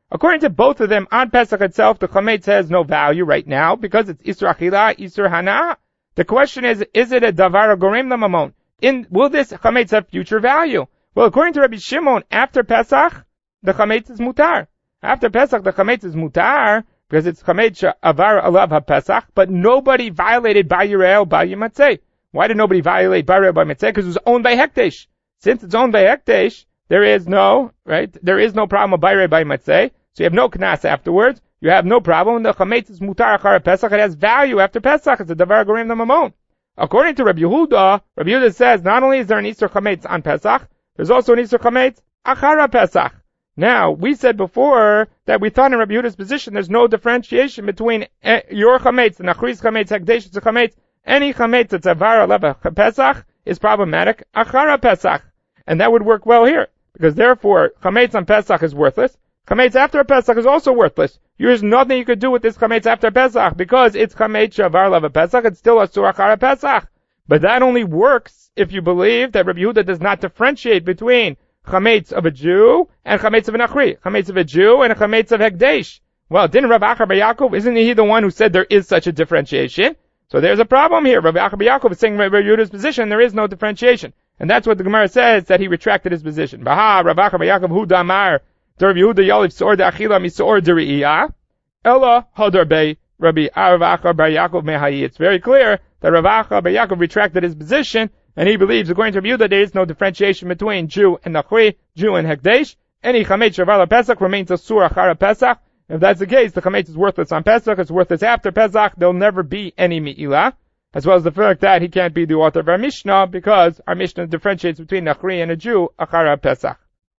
According to both of them, on Pesach itself, the chametz has no value right now because it's Isur Achila, Isur Hana. The question is it a davar gorem lamamon? Will this chametz have future value? Well, according to Rabbi Shimon, after Pesach, the chametz is mutar. After Pesach, the chametz is mutar because it's chametz avar alav ha-Pesach, but nobody violated Bar Yireh Bar Yimatzeh. Why did nobody violate Bar Yireh Bar Yimatzeh? Because it was owned by Hekdesh. Since it's owned by Hekdesh, there is no problem of Bar Yireh Bar Yimatzeh. So you have no knas afterwards. You have no problem. The chametz is mutar achar Pesach. It has value after Pesach. It's a davar gorem lamamon. According to Rabbi Yehuda says not only is there an Isur chametz on Pesach, there's also an Isur chametz achar Pesach. Now, we said before that we thought in Rabbi Yehuda's position there's no differentiation between your chametz and Achri's chametz, Hekdesh's chametz. Any chametz that's avar alav Pesach is problematic achar Pesach. And that would work well here. Because therefore, chametz on Pesach is worthless. Chametz after Pesach is also worthless. There's nothing you could do with this chametz after Pesach because it's chametz shavar alav Pesach. It's still asur achar Pesach. But that only works if you believe that Rabbi Yehuda does not differentiate between chametz of a Jew and chametz of an Achri. Chametz of a Jew and a chametz of Hekdesh. Well, didn't Rav Acher bar Yaakov, isn't he the one who said there is such a differentiation? So there's a problem here. Rav Acher bar Yaakov is saying Rabbi Yehuda's position, there is no differentiation. And that's what the Gemara says, that he retracted his position. Baha, Rav Acher bar Yaakov, hu damar, Rav Yehuda yalif sor de'achila misor de'ri'iyah, ella hadar bei Rabbi Rav Acher bar Yaakov mehayi. It's very clear that Rav Acher bar Yaakov retracted his position, and he believes, according to Rabbi Yehuda, there is no differentiation between Jew and Nachri, Jew and Hekdesh. Any chametz shavar Pesach remains asur achar Pesach. If that's the case, the chametz is worthless on Pesach, it's worthless after Pesach, there'll never be any mi'ilah, as well as the fact that he can't be the author of our Mishnah, because our Mishnah differentiates between Nachri and a Jew, achar Pesach.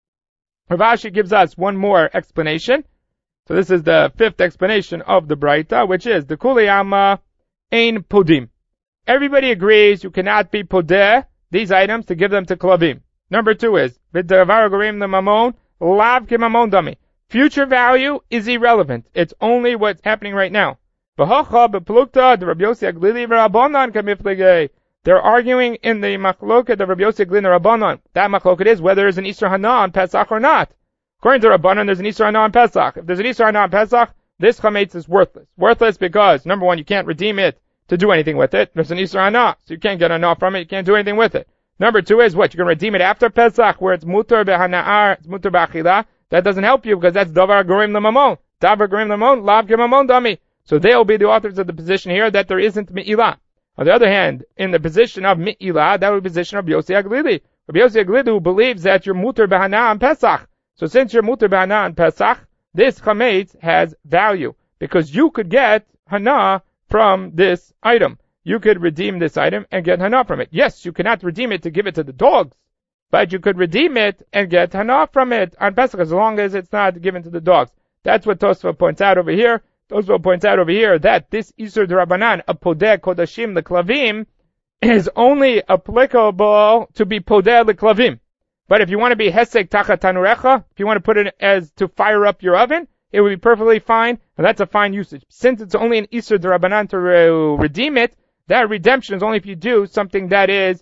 Rav Ashi gives us one more explanation. So this is the fifth explanation of the Braita, which is, the Kuli Amma ein podim. Everybody agrees you cannot be podeh these items to give them to klavim. Number two is, v'davar gorem lamamon, lav k'mamon dami. Future value is irrelevant. It's only what's happening right now. V'hocha b'plukta de Rabbi Yossi Aglili v'Rabbanan kamiflegei. They're arguing in the machloket of Rabbi Yossi Aglili and Rabbanan. That machloket is whether there's an Isur Hana on Pesach or not. According to Rabbanan, there's an Isur Hana on Pesach. If there's an Isur Hana on Pesach, this chametz is worthless. Worthless because, number one, you can't redeem it to do anything with it. There's an Isur Hana, so you can't get Hana from it, you can't do anything with it. Number two is what? You can redeem it after Pesach, where it's mutar b'hana'ar, it's mutar b'achila. That doesn't help you because that's davar gorem lamamon. Davar gorem lamamon, lav k'mamon dami. So they'll be the authors of the position here that there isn't mi'ilah. On the other hand, in the position of mi'ilah, that would be the position of Yossi Aglili. Rabbi Yossi Aglili who believes that you're mutar b'hana on Pesach. So since you're mutar b'hana on Pesach, this chametz has value because you could get hana from this item. You could redeem this item and get hana from it. Yes, you cannot redeem it to give it to the dogs, but you could redeem it and get hana from it on Pesach as long as it's not given to the dogs. That's what Tosfot points out over here. Tosfot points out over here that this Isur D'Rabbanan, a podeh kodashim leklavim, is only applicable to be podeh leklavim. But if you want to be hesek tachat tanurecha, if you want to put it as to fire up your oven, it would be perfectly fine, and that's a fine usage. Since it's only an Isur D'Rabbanan to redeem it, that redemption is only if you do something that is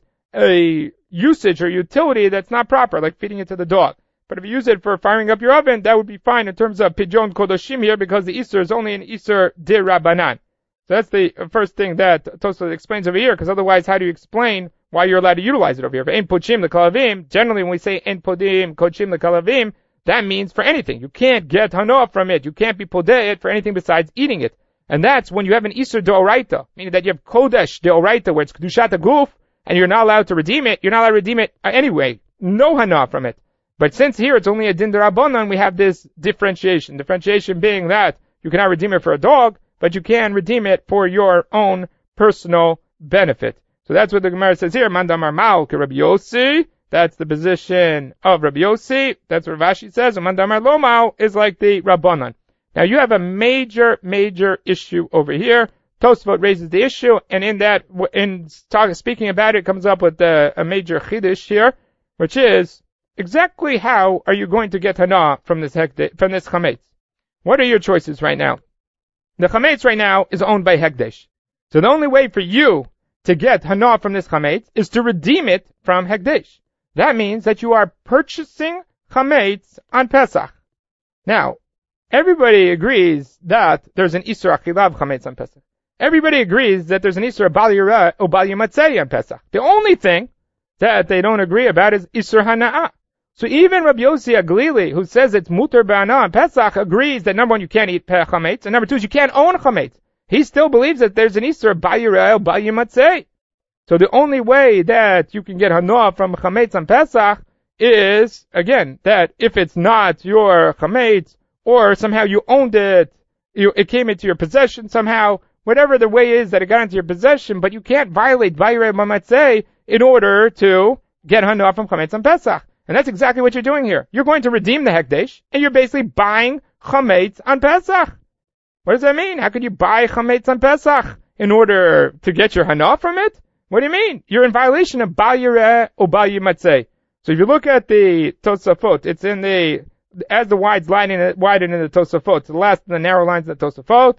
a usage or utility that's not proper, like feeding it to the dog. But if you use it for firing up your oven, that would be fine in terms of pidyon kodoshim here, because the Isur is only an Isur D'Rabbanan. So that's the first thing that Tosfot explains over here, because otherwise how do you explain why you're allowed to utilize it over here? En pochim lekalavim, generally when we say en podim kochim lekalavim, that means for anything. You can't get hana from it. You can't be podeh it for anything besides eating it. And that's when you have an Isur D'Oraita, meaning that you have Kodesh D'Oraita, where it's Kedushat HaGuf, and you're not allowed to redeem it. You're not allowed to redeem it anyway. No hana from it. But since here it's only a Din D'Rabbanan, we have this differentiation. Differentiation being that you cannot redeem it for a dog, but you can redeem it for your own personal benefit. So that's what the Gemara says here. Mandamar Ma'al ke Rabbi Yossi. That's the position of Rabbi Yossi. That's what Rashi says. And Mandamar Lo Ma'al is like the Rabbanan. Now you have a major issue over here. Tosfot raises the issue, and speaking about it, comes up with a major chiddush here, which is exactly how are you going to get hana from this chametz? What are your choices right now? The chametz right now is owned by Hekdesh. So the only way for you to get hana from this chametz is to redeem it from Hekdesh. That means that you are purchasing chametz on Pesach. Now, everybody agrees that there's an Isur Achilav Chametz on Pesach. Everybody agrees that there's an Isur Bal Yireh or Bal Yimatzei on Pesach. The only thing that they don't agree about is Isur Hana'ah. So even Rabbi Yossi Aglili, who says it's Mutar Ba'ana on Pesach, agrees that number one, you can't eat Chametz, and number two is you can't own Chametz. He still believes that there's an Isur Bal Yireh or Bal Yimatzei. So the only way that you can get Hanoah from Chametz on Pesach is, again, that if it's not your Chametz, or somehow you owned it, it came into your possession somehow, whatever the way is that it got into your possession, but you can't violate Vayireh Mamatzeh in order to get Hanoah from Chametz on Pesach. And that's exactly what you're doing here. You're going to redeem the Hekdesh, and you're basically buying Chametz on Pesach. What does that mean? How could you buy Chametz on Pesach in order to get your Hanoah from it? What do you mean? You're in violation of Bal Yireh or Bal Yimatzeh. So if you look at the Tosafot, it's in as the widen in the Tosafot, it's the last of the narrow lines in the Tosafot.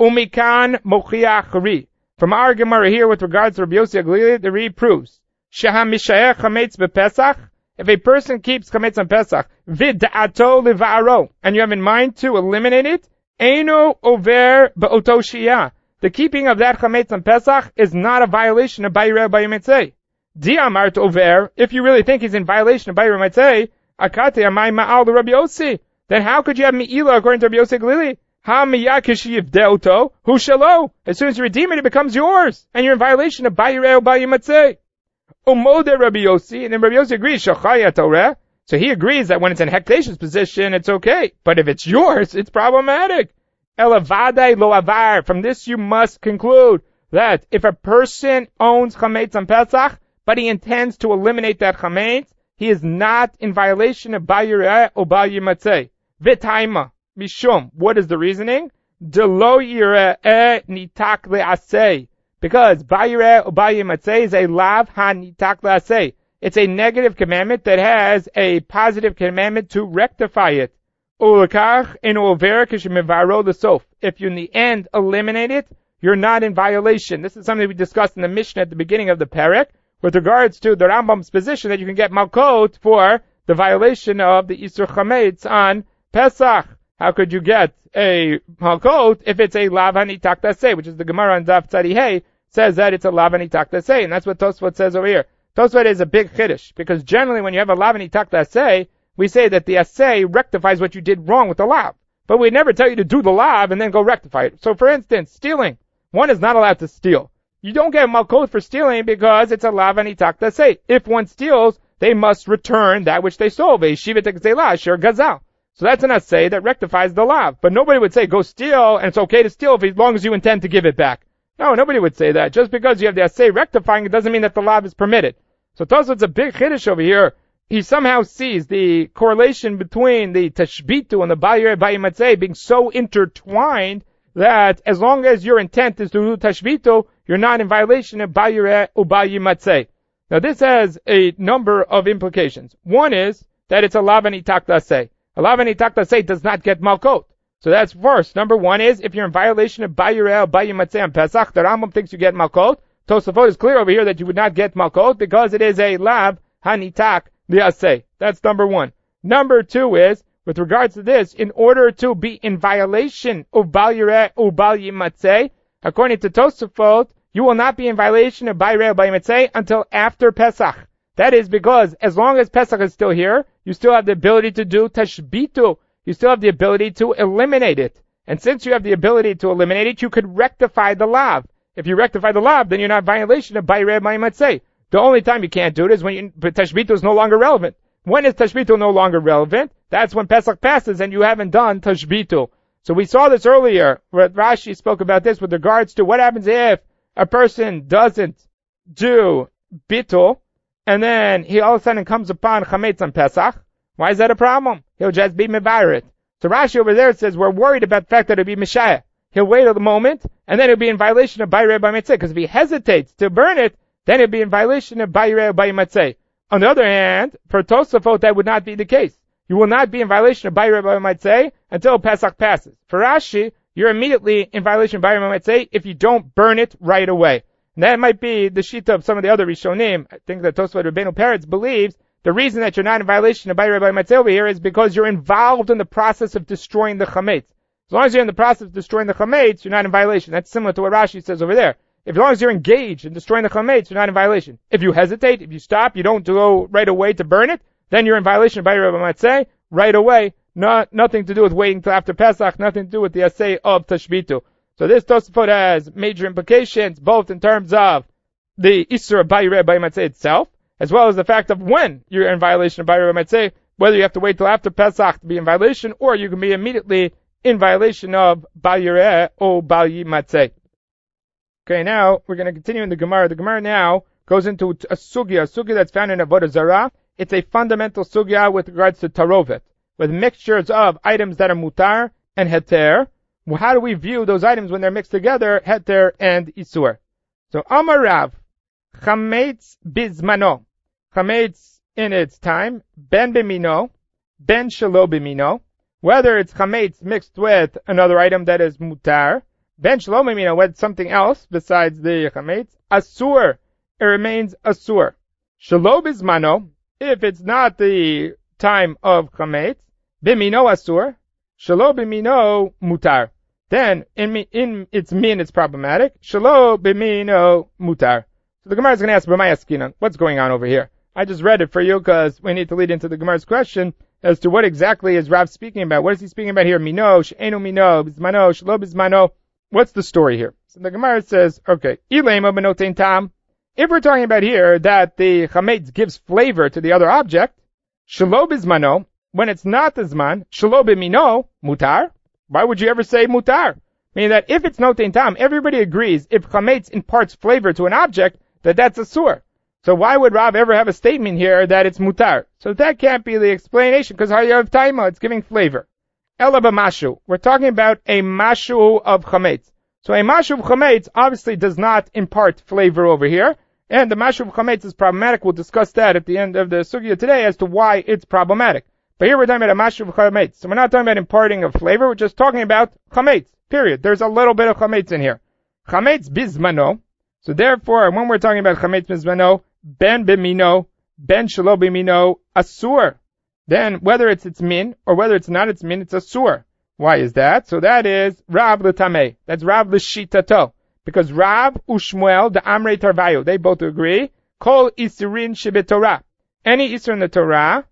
Umikan mochiach ri. From our Gemara here with regards to Rabbi Yossi Aglili, the Ri proves. Shaham mishaech chametz bepesach. If a person keeps chametz on Pesach, vid'ato leva'aro, and you have in mind to eliminate it, eino over ba'oto shiyah. The keeping of that chametz on Pesach is not a violation of Vayireh Bayimatzeh. Di'amart over, if you really think he's in violation of Vayireh Bayimatzeh, akate amay ma'al the Rabbi Yossi. Then how could you have mi'ila according to Rabbi Yossi Aglili? Ha miyakish yivdeoto, hu shalo. As soon as you redeem it, it becomes yours, and you're in violation of Vayireh Bayimatzeh. Umode Rabbi Yossi, and then Rabbi Yossi agrees, shachaya toreh. So he agrees that when it's in Hekdesh's position, it's okay. But if it's yours, it's problematic. Elavadai lo avar. From this you must conclude that if a person owns chametz on Pesach, but he intends to eliminate that chametz, he is not in violation of Bal Yireh or Bal Yimatzeh. V'taima mishum. What is the reasoning? De lo yireh nitak le'aseh. Because Bal Yireh or Bal Yimatzeh is a lav ha-nitak le'aseh. It's a negative commandment that has a positive commandment to rectify it. If you in the end eliminate it, you're not in violation. This is something we discussed in the Mishnah at the beginning of the Perek with regards to the Rambam's position that you can get Malkot for the violation of the Isur Chametz on Pesach. How could you get a Malkot if it's a Lav HaNitak Taseh, which is the Gemara on Daf Tzadi Hey, says that it's a Lav HaNitak Taseh, and that's what Tosfot says over here. Tosfot is a big chiddush, because generally when you have a Lav HaNitak Taseh, we say that the assay rectifies what you did wrong with the lav. But we never tell you to do the lav and then go rectify it. So for instance, stealing. One is not allowed to steal. You don't get malkot for stealing because it's a lav and itak taseh. If one steals, they must return that which they stole. So that's an assay that rectifies the lav. But nobody would say go steal and it's okay to steal as long as you intend to give it back. No, nobody would say that. Just because you have the assay rectifying it doesn't mean that the lav is permitted. So Tosfot's a big chiddush over here. He somehow sees the correlation between the tashbitu and the Bal Yireh Bayimatzeh being so intertwined that as long as your intent is to do tashbitu, you're not in violation of Bal Yireh or Bal Yimatzeh. Now this has a number of implications. One is that it's a lav hanitak taseh. A lav hanitak taseh does not get malkot. So that's first. Number one is if you're in violation of Bal Yireh or Bal Yimatzeh on Pesach, the Rambam thinks you get malkot. Tosafot is clear over here that you would not get malkot because it is a lav hanitak taseh. That's number one. Number two is, with regards to this, in order to be in violation of Bal Yireh or Bal Yimatzeh, according to Tosafot, you will not be in violation of Bal Yireh or Bal Yimatzeh until after Pesach. That is because as long as Pesach is still here, you still have the ability to do tashbitu. You still have the ability to eliminate it. And since you have the ability to eliminate it, you could rectify the lav. If you rectify the lav, then you're not in violation of Bal Yireh or Bal Yimatzeh. The only time you can't do it is when tashbitu is no longer relevant. When is tashbitu no longer relevant? That's when Pesach passes and you haven't done tashbitu. So we saw this earlier, where Rashi spoke about this with regards to what happens if a person doesn't do bitul, and then he all of a sudden comes upon chametz on Pesach. Why is that a problem? He'll just be mevaret. So Rashi over there says we're worried about the fact that it'll be mishayah. He'll wait a moment, and then he'll be in violation of Bal Yireh Bal Yimatzeh, because if he hesitates to burn it, then it'd be in violation of Bal Yireh or Bal Yimatzeh. On the other hand, for Tosafot, that would not be the case. You will not be in violation of Bal Yireh or Bal Yimatzeh until Pesach passes. For Rashi, you're immediately in violation of Bal Yireh or Bal Yimatzeh if you don't burn it right away. And that might be the shita of some of the other Rishonim. I think that Tosafot Rabbeinu Peretz believes the reason that you're not in violation of Bayir Rabbi Matzeh over here is because you're involved in the process of destroying the chametz. As long as you're in the process of destroying the chametz, you're not in violation. That's similar to what Rashi says over there. As long as you're engaged in destroying the chametz, you're not in violation. If you hesitate, if you stop, you don't go right away to burn it, then you're in violation of Bayir Rabbi Matzeh right away. Nothing to do with waiting till after Pesach, nothing to do with the assay of Tashbitu. So this Tosafot has major implications, both in terms of the Isser of Bayir Rabbi Matzeh itself, as well as the fact of when you're in violation of Bayir Rabbi Matzeh, whether you have to wait till after Pesach to be in violation, or you can be immediately in violation of Bayir or Bayir Matzeh. Okay, now we're going to continue in the Gemara. The Gemara now goes into a sugya that's found in Avodah Zarah. It's a fundamental sugya with regards to tarovet, with mixtures of items that are mutar and heter. How do we view those items when they're mixed together, heter and isur? So Amar Rav, chametz bizmano, chametz in its time, ben bimino, ben shelo bimino, whether it's chametz mixed with another item that is mutar, ben shelo bimino with something else besides the chametz, asur, it remains asur. Shelo bizmano, if it's not the time of chametz, bimino asur, shelo bimino mutar. Then, in its min, it's problematic. Shelo bimino mutar. So the Gemara is going to ask, B'may askinan, what's going on over here? I just read it for you because we need to lead into the Gemara's question as to what exactly is Rav speaking about. What is he speaking about here? Mino, she'enu mino, bizmano, shelo bizmano. What's the story here? So the Gemara says, okay, ilema benotein tam. If we're talking about here that the chametz gives flavor to the other object, shelo bizmano, when it's not the zman, shelo bimino, mutar. Why would you ever say mutar? Meaning that if it's notein tam, everybody agrees if chametz imparts flavor to an object, that's asur. So why would Rav ever have a statement here that it's mutar? So that can't be the explanation, because how you have taima, it's giving flavor. Ela b'mashu. We're talking about a mashu of chametz. So a mashu of chametz obviously does not impart flavor over here, and the mashu of chametz is problematic. We'll discuss that at the end of the sugya today as to why it's problematic. But here we're talking about a mashu of chametz. So we're not talking about imparting of flavor, we're just talking about chametz, period. There's a little bit of chametz in here. Chametz bizmano. So therefore, when we're talking about chametz bizmano, ben bimino, ben shelo bimino, asur. Then whether it's its min, or whether it's not its min, it's asur. Why is that? So that is Rav l'tameh. That's Rav l'shitato. Because Rav u'Shmuel the Amrei Tarvayu, they both agree, kol isurin shebetorah. Any isur in the Torah,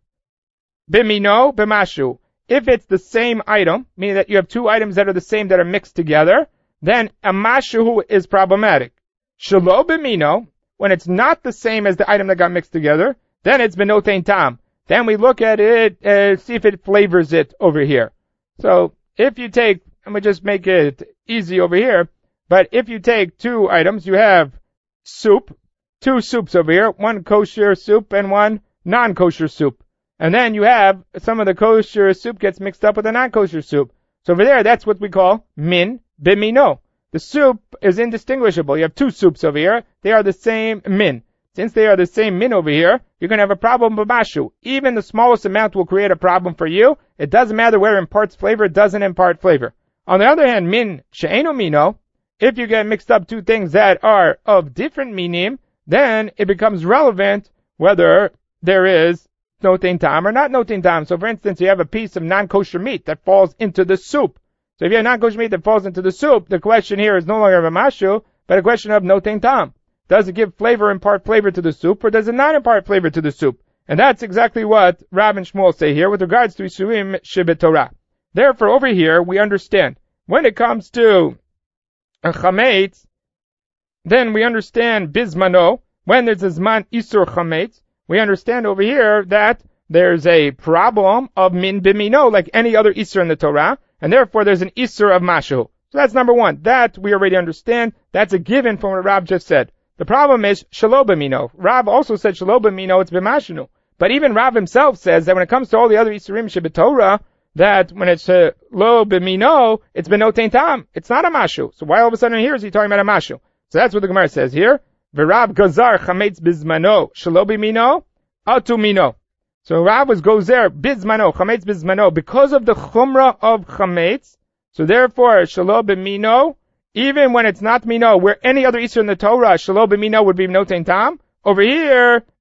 bimino, b'mashu. If it's the same item, meaning that you have two items that are the same that are mixed together, then a mashu is problematic. Shelo bimino, when it's not the same as the item that got mixed together, then it's benotein tam. Then we look at it, see if it flavors it over here. So if you take, I'm going to just make it easy over here, but if you take two items, you have soup, two soups over here, one kosher soup and one non-kosher soup. And then you have some of the kosher soup gets mixed up with the non-kosher soup. So over there, that's what we call min bimino. The soup is indistinguishable. You have two soups over here. They are the same min. Since they are the same min over here, you're going to have a problem with mashu. Even the smallest amount will create a problem for you. It doesn't matter whether it imparts flavor, it doesn't impart flavor. On the other hand, min she'enu mino, if you get mixed up two things that are of different minim, then it becomes relevant whether there is notein tam or not notein tam. So for instance, you have a piece of non-kosher meat that falls into the soup. So if you have non-kosher meat that falls into the soup, the question here is no longer of a mashu, but a question of notein tam. Does it give flavor, impart flavor to the soup, or does it not impart flavor to the soup? And that's exactly what Rav and Shmuel say here with regards to Isurim Shebetorah. Therefore, over here, we understand. When it comes to a chametz, then we understand bizmano. When there's a zman isur chametz, we understand over here that there's a problem of min bimino, like any other isur in the Torah, and therefore there's an isur of mashu. So that's number one. That we already understand. That's a given from what Rav just said. The problem is shelo b'mino. Rav also said shelo b'mino, it's b'mashinu. But even Rav himself says that when it comes to all the other Isurim shebetorah, that when it's lo b'mino, it's benotein tam. It's not a mashu. So why all of a sudden here is he talking about a mashu? So that's what the Gemara says here. V'Rav gazar chametz bizmano shelo b'mino atu mino. So Rav was gozer bizmano, chametz bizmano, because of the chumrah of chametz. So therefore shelo b'mino, even when it's not mino, where any other Isur in the Torah, shelo b'mino would be notein tam, over here,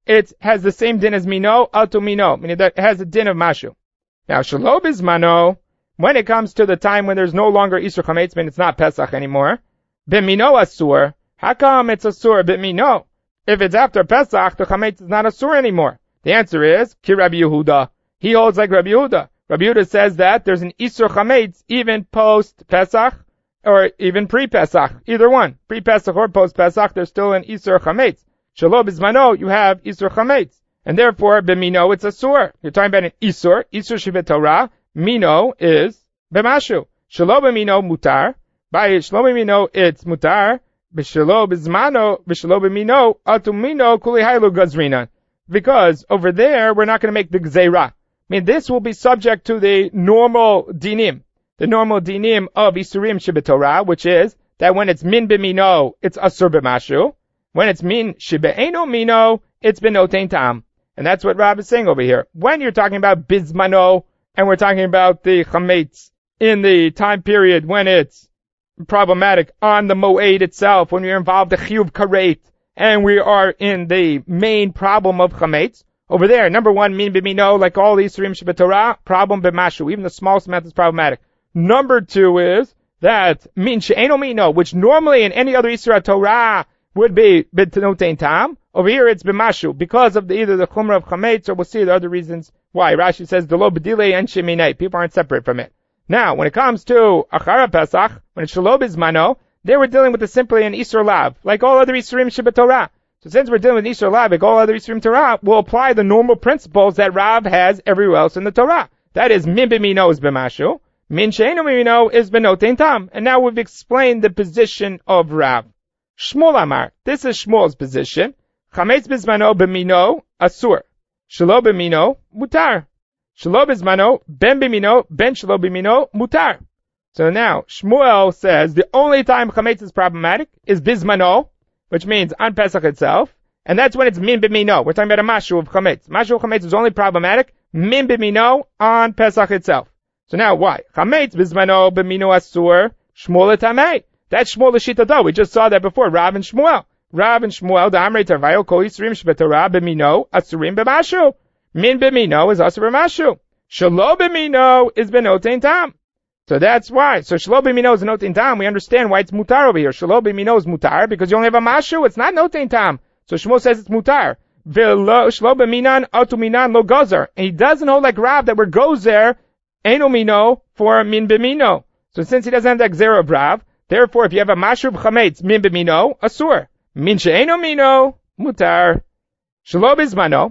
it has the same din as mino, atu mino, meaning that it has a din of mashu. Now, shelo bizmano, when it comes to the time when there's no longer Isur Chametz, meaning it's not Pesach anymore, b'mino asur, how come it's asur b'mino? If it's after Pesach, the Chametz is not asur anymore. The answer is, ki Rabbi Yehuda. He holds like Rabbi Yehuda. Rabbi Yehuda says that there's an Isur Chametz even post-Pesach, or even pre-Pesach. Either one. Pre-Pesach or post-Pesach, there's still an Isur Chametz. Shelo bizmano, you have Isur Chametz. And therefore, b'mino, it's asur. You're talking about an Isur. Isur shebet Torah. Mino is b'mashu. Shelo b'mino mutar. By shelo b'mino, it's mutar. B'shelo bizmano, b'shelo b'mino, atu mino, kuli haylu gazrinan. Because over there, we're not going to make the gzeira. I mean, this will be subject to the normal dinim. The normal dinim of Isurim shebet Torah, which is that when it's min b'mino, it's asur b'mashu. When it's min shebe'eno mino, it's benotein tam. And that's what Rab is saying over here. When you're talking about bizmano, and we're talking about the chametz in the time period when it's problematic on the moed itself, when you're involved in chiyuv karet, and we are in the main problem of chametz, over there, number one, min b'mino, like all the Yisurim shebet Torah, problem b'mashu, even the smallest amount is problematic. Number two is that min she'eno mino, which normally in any other Yisur Torah would be b'notein tam. Over here it's b'mashu, because of either the chumrah of chametz, or we'll see the other reasons why. Rashi says, the lo b'dilei and sheminei. People aren't separate from it. Now, when it comes to Achara Pesach, when it's shelo bizmano, they were dealing with it simply an Isur Lav, like all other Yisurim shebet Torah. So since we're dealing with Isur Lav, like all other Yisurim Torah, we'll apply the normal principles that Rav has everywhere else in the Torah. That is, min b'mino is b'mashu, min she'enu b'mino is b'notein tam. And now we've explained the position of Rav. Shmuel Amar, this is Shmuel's position. Chametz bizmano b'mino asur. Shelo b'mino mutar. Shelo bizmano ben b'mino ben shelo b'mino mutar. So now Shmuel says the only time chametz is problematic is bizmano, which means on Pesach itself, and that's when it's min b'mino. We're talking about a mashu of chametz. Mashu of chametz is only problematic min b'mino on Pesach itself. So now why? Chametz bizmano b'mino asur Shmuel etamei. That's Shmuel l'shitado. We just saw that before. Rav and Shmuel. Rav and Shmuel, the Amrei Tarvayo, Kol Yisurim shebet Torah b'mino, asurim b'mashu. Min b'mino is asur b'mashu. Shelo b'mino is b'notein tam. So that's why. So shelo b'mino is notein tam. We understand why it's mutar over here. Shelo b'mino is mutar because you only have a mashu. It's not notein tam. So Shmuel says it's mutar. Shelo b'minan atu minan lo gozer. And he doesn't hold like Rav that we're gozer eno mino for min b'mino. So since he doesn't have that gzera of Rav, therefore if you have a mashu b'chametz min b'mino asur. Min she'eno mino, mutar. Shelo bizmano.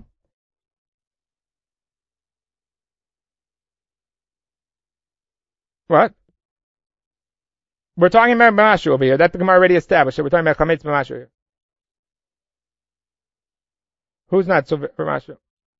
What? We're talking about mashu over here. That the Gemara already established. So we're talking about chametz b'mashu here. Who's not so b'mashu?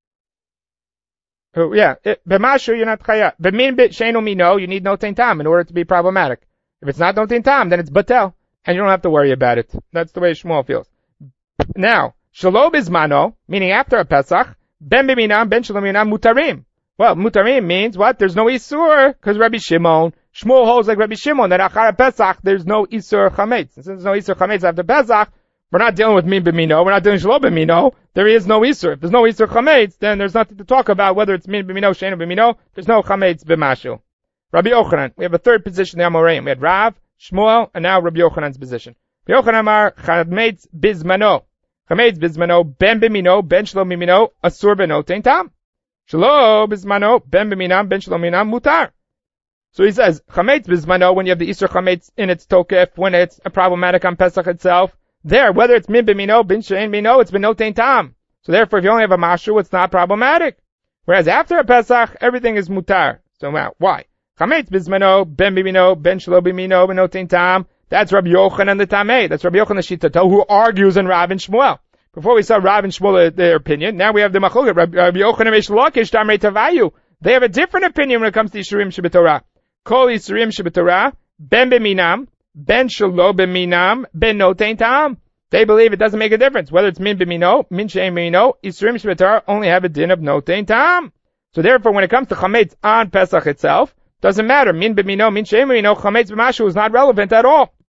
Who? Yeah. B'mashu, you're not chaya. B'min she'eno mino, you need notein tam in order to be problematic. If it's not notein tam, then it's batel. And you don't have to worry about it. That's the way Shmuel feels. Now, shelo bizmano, meaning after a Pesach, ben b'minam, ben shelo b'minam, mutarim. Well, mutarim means what? There's no Isur, because Rabbi Shimon, Shmuel holds like Rabbi Shimon, that achar Pesach, there's no Isur chametz. And since there's no Isur chametz after Pesach, we're not dealing with min b'mino, we're not dealing shelo b'mino, there is no Isur. If there's no Isur chametz, then there's nothing to talk about whether it's min b'mino, she'enu b'mino, there's no chametz b'mashu. Rabbi Yochanan, we have a third position in the Amoreim. We had Rav, Shmuel, and now Rabbi Yochanan's position. Rabbi Yochanan Amar, chametz bizmano. Chametz bizmano, ben b'mino, ben shelo b'mino, asur b'notein tam. Shelo bizmano, ben b'minam, ben shelo b'minam, mutar. So he says, chametz bizmano, when you have the Isur chametz in its tokef, when it's a problematic on Pesach itself, there, whether it's min b'mino, bin she'en b'mino, it's b'notein tam. So therefore, if you only have a mashu, it's not problematic. Whereas after a Pesach, everything is mutar. So now, why? Chametz bizmano, ben b'mino, ben shelo b'mino, b'notein tam. That's Rabbi Yochanan the Tamei. That's Rabbi Yochanan the Shitato, who argues in Rav and Shmuel. Before we saw Rav and Shmuel, their opinion, now we have the Machloket, Rabbi Yochanan Reish Lakish, Tamrei Tavayu. They have a different opinion when it comes to Yisurim shebet Torah. Kol Yisurim shebet Torah, ben b'minam, ben shelo b'minam, ben notein tam. They believe it doesn't make a difference. Whether it's min b'mino, min she'en b'mino, Yisurim shebet Torah only have a din of notein tam. So therefore, when it comes to chametz on Pesach itself, doesn't matter. Min b'mino, min she'en b'mino, chametz b'mashu is not relevant at all.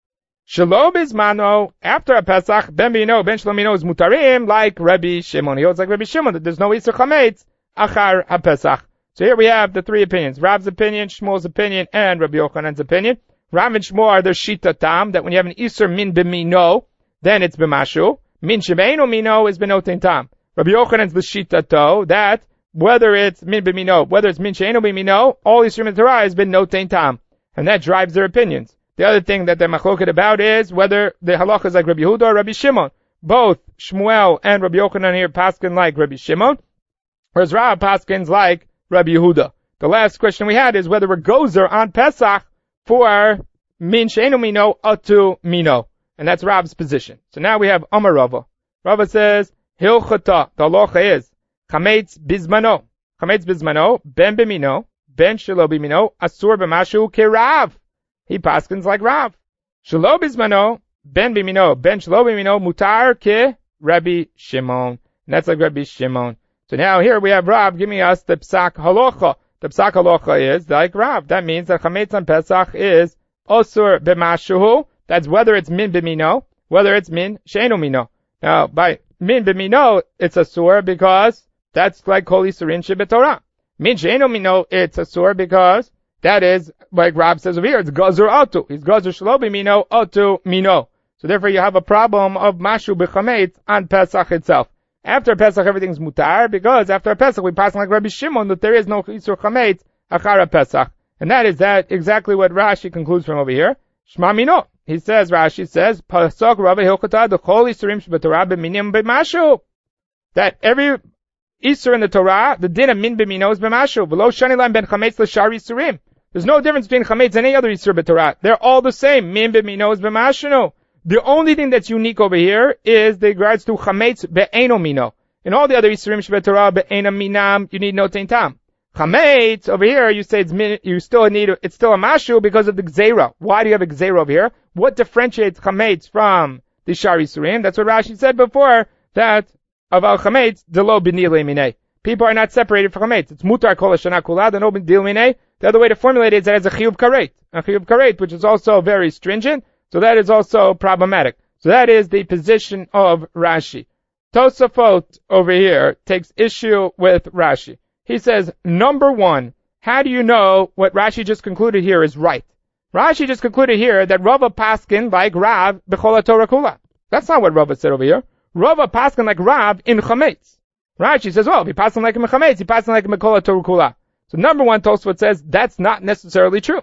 Shelo bizmano, after a Pesach, ben b'mino, ben shelo b'mino is mutarim, like Rabbi Shimon. He holds like Rabbi Shimon that there's no Isur Chametz achar HaPesach. So here we have the three opinions: Rav's opinion, Shmuel's opinion, and Rabbi Yochanan's opinion. Rav and Shmuel are their shita tam, that when you have an Isur min b'mino, then it's b'mashu. Min shebeinu mino is b'noten tam. Rabbi Yochanan's the shita to, that whether it's min b'mino, whether it's min shebeinu b'mino, all Isur min Torah has been noten tam. And that drives their opinions. The other thing that they're machloket about is whether the halacha is like Rabbi Yehuda or Rabbi Shimon. Both Shmuel and Rabbi Yochanan here paskin like Rabbi Shimon, whereas Rav paskins like Rabbi Yehuda. The last question we had is whether we're gozer on Pesach for min she'enu mino atu mino. And that's Rav's position. So now we have Amar Rava. Rava says, Hilchata, the halacha is, Chametz bizmano. Chametz bizmano, ben b'mino, ben shelo b'mino, asur b'mashu kerav. He paskins like Rav. Shelo bizmano, ben b'mino, ben shelo b'mino, mutar ke Rabbi Shimon. And that's like Rabbi Shimon. So now here we have Rav giving us the psak halacha. The psak halacha is like Rav. That means that Chametz on Pesach is osur b'mashu. That's whether it's min b'mino, whether it's min she'enu mino. Now, by min b'mino, it's asur because that's like kol isurin shebetorah. Min she'enu mino, it's asur because that is, like Rab says over here, it's gazer atu. It's gazer shelo b'mino atu mino. So therefore you have a problem of mashu b'chametz on Pesach itself. After Pesach everything's mutar, because after Pesach we pass like Rabbi Shimon that there is no isur chametz achar Pesach. And that is exactly what Rashi concludes from over here. Shma mino. He says, Rashi says, Pasuk Rabbi Hilchata, the chol isurim shebetorah b'minim b'mashu. That every isur in the Torah, the din of min b'mino is b'mashu. V'lo shani lam ben chametz l'shar isurim. There's no difference between chametz and any other isur b'torah. They're all the same. Min b'mino is b'mashu. The only thing that's unique over here is the regards to chametz be'eno mino. In all the other isurim shebetorah be'ena minam, you need notein tam. Chametz over here, you say it's still a mashu because of the gzeira. Why do you have a gzeira over here? What differentiates chametz from the shar isurim? That's what Rashi said before, that aval chametz delo b'nilei minei. People are not separated from chametz. It's mutar kol hashana kula, the no b'nil minei. The other way to formulate it is that it's a chiyuv karet, which is also very stringent. So that is also problematic. So that is the position of Rashi. Tosafot over here takes issue with Rashi. He says, number one, how do you know what Rashi just concluded here is right? Rashi just concluded here that Rava paskin like Rav b'chol Torah kula. That's not what Rava said over here. Rava paskin like Rav in chametz. Rashi says, well, if he paskin like him in chametz, he paskin like him in b'chol Torah kula. So number one, Tosafot says that's not necessarily true.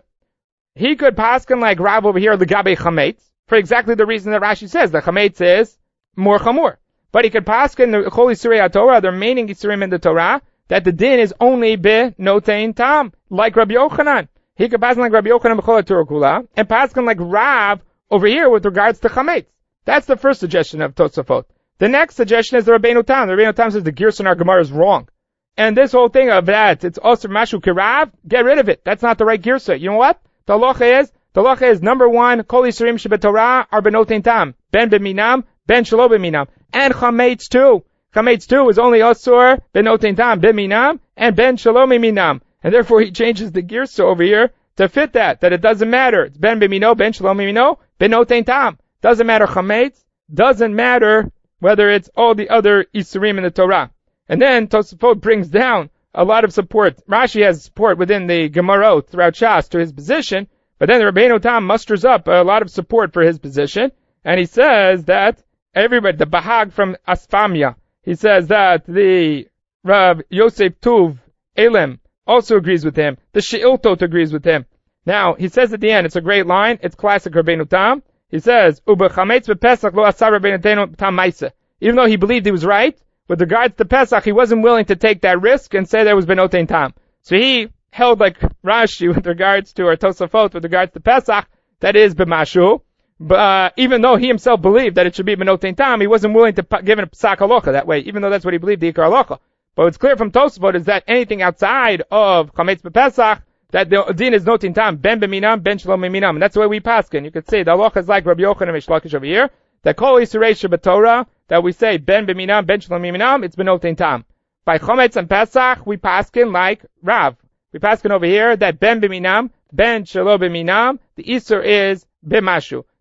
He could paskin like Rav over here, l'gabe chametz, for exactly the reason that Rashi says that chametz is more chamur. But he could paskin the chol isurei Torah, the remaining isurim in the Torah, that the din is only be notein tam, like Rabbi Yochanan. He could paskin like Rabbi Yochanan b'chol Torah kula, and paskin like Rav over here with regards to chametz. That's the first suggestion of Tosafot. The next suggestion is the Rabbeinu Tam. The Rabbeinu Tam says the Girsa in our Gemara is wrong. And this whole thing of that, it's also mashu kirav, get rid of it. That's not the right Girsa. You know what? The halacha is number one, kol isurim shebetorah are benotein tam, ben b'minam, ben shelo b'minam. And chametz too. Chametz too is only asur benotein tam, b'minam, and ben shelo b'minam. And therefore he changes the Girsa over here to fit that it doesn't matter. It's ben b'mino, ben shelo b'mino, benotein tam. Doesn't matter chametz, doesn't matter whether it's all the other isurim in the Torah. And then Tosafot brings down a lot of support. Rashi has support within the Gemarot throughout Shas to his position, but then the Rabbeinu Tam musters up a lot of support for his position, and he says that everybody, the Bahag from Asfamia, he says that the Rav Yosef Tuv Elim also agrees with him. The She'iltot agrees with him. Now, he says at the end, it's a great line, it's classic Rabbeinu Tam. He says, Uba chametz v'pesach lo asar Rabbeinu Tam maisa. Even though he believed he was right, with regards to Pesach, he wasn't willing to take that risk and say there was benotein tam. So he held like Rashi with regards to, or Tosafot with regards to Pesach, that is b'mashu. But even though he himself believed that it should be benotein tam, he wasn't willing to give it a psak halacha that way, even though that's what he believed, the ikar halacha. But what's clear from Tosafot is that anything outside of chametz b'Pesach, that the din is notein tam, ben b'minam, ben shalom b'minam. And that's the way we paskin. You could say the halacha is like Rabbi Yochanan and Mishlakish over here, that kol yisrei shebetorah, that we say ben b'minam, ben shalom b'minam, it's benotein tam. By chametz and Pesach, we paskin like Rav. We paskin over here that ben b'minam, ben shalom b'minam, the isur is b'mashu.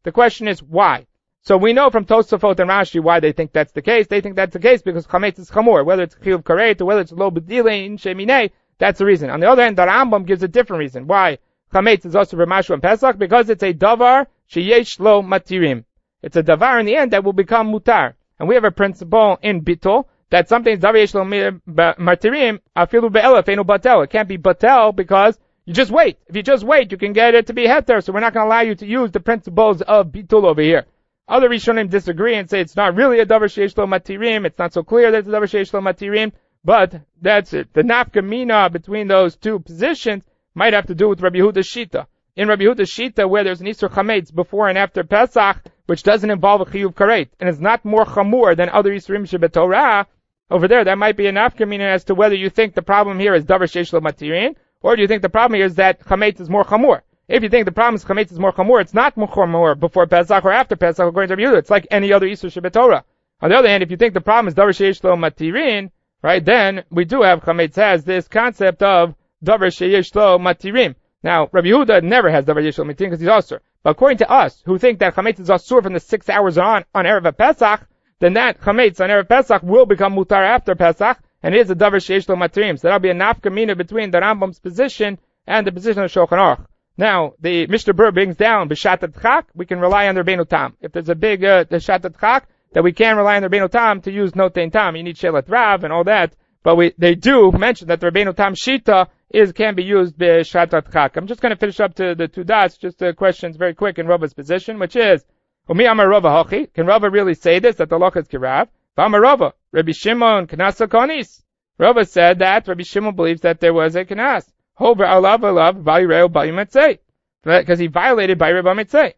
The question is why. So we know from Tosafot and Rashi why they think that's the case. They think that's the case because chametz is chamor, whether it's chiyuv karet or whether it's lo b'dilin sheminei. That's the reason. On the other hand, the Rambam gives a different reason why chametz is also b'mashu and Pesach, because it's a davar sheyesh lo matirim. It's a davar in the end that will become mutar. And we have a principle in bittul that something is davar yesh lo matirim afilu be'elef enu batel. It can't be batel because you just wait. If you just wait, you can get it to be heter. So we're not going to allow you to use the principles of bittul over here. Other Rishonim disagree and say it's not really a davar sheyesh lo matirim. It's not so clear that it's a davar sheyesh lo matirim. But that's it. The nafka mina between those two positions might have to do with Rabbi Yehuda's shita. In Rabbi Yehuda's shita, where there's an Isur chametz before and after Pesach, which doesn't involve a chiyuv karet, and is not more chamur than other Isurim shebetorah, over there, that might be a nafka mina as to whether you think the problem here is davar sheyesh lo matirin, or do you think the problem here is that chametz is more chamur? If you think the problem is chametz is more chamur, it's not more chamur before Pesach or after Pesach, according to Rabbi Yehuda. It's like any other Isur shebetorah. On the other hand, if you think the problem is davar sheyesh lo matirin, right, then we do have chametz has this concept of davar sheyesh lo matirim. Now, Rabbi Yehuda never has davar sheyesh lo matirim because he's asur. But according to us, who think that chametz is asur from the 6 hours on Erev Pesach, then that chametz on Erev Pesach will become mutar after Pesach, and it is a davar sheyesh lo matirim. So that'll be a nafka mina between the Rambam's position and the position of Shulchan Aruch. Now, the Mishnah Berurah brings down b'shat tchak, we can rely on the Rabbeinu Tam. If there's a big the shat tchak, that we can rely on the Rabbeinu Tam to use notein tam. You need shelat rav and all that. But they do mention that the Rabbeinu Tam shita can be used b'shat tchak. I'm just going to finish up to the two dots, just the questions very quick in Rava's position, which is, Umi Amar Rava Hochi, can Rava really say this, that the loch is kirav? V'Amar Rava, Rabbi Shimon knasa konis. Rava said that Rabbi Shimon believes that there was a knas. Hover alav vayireu b'yimatzei. Because he violated b'yireu b'yimatzei.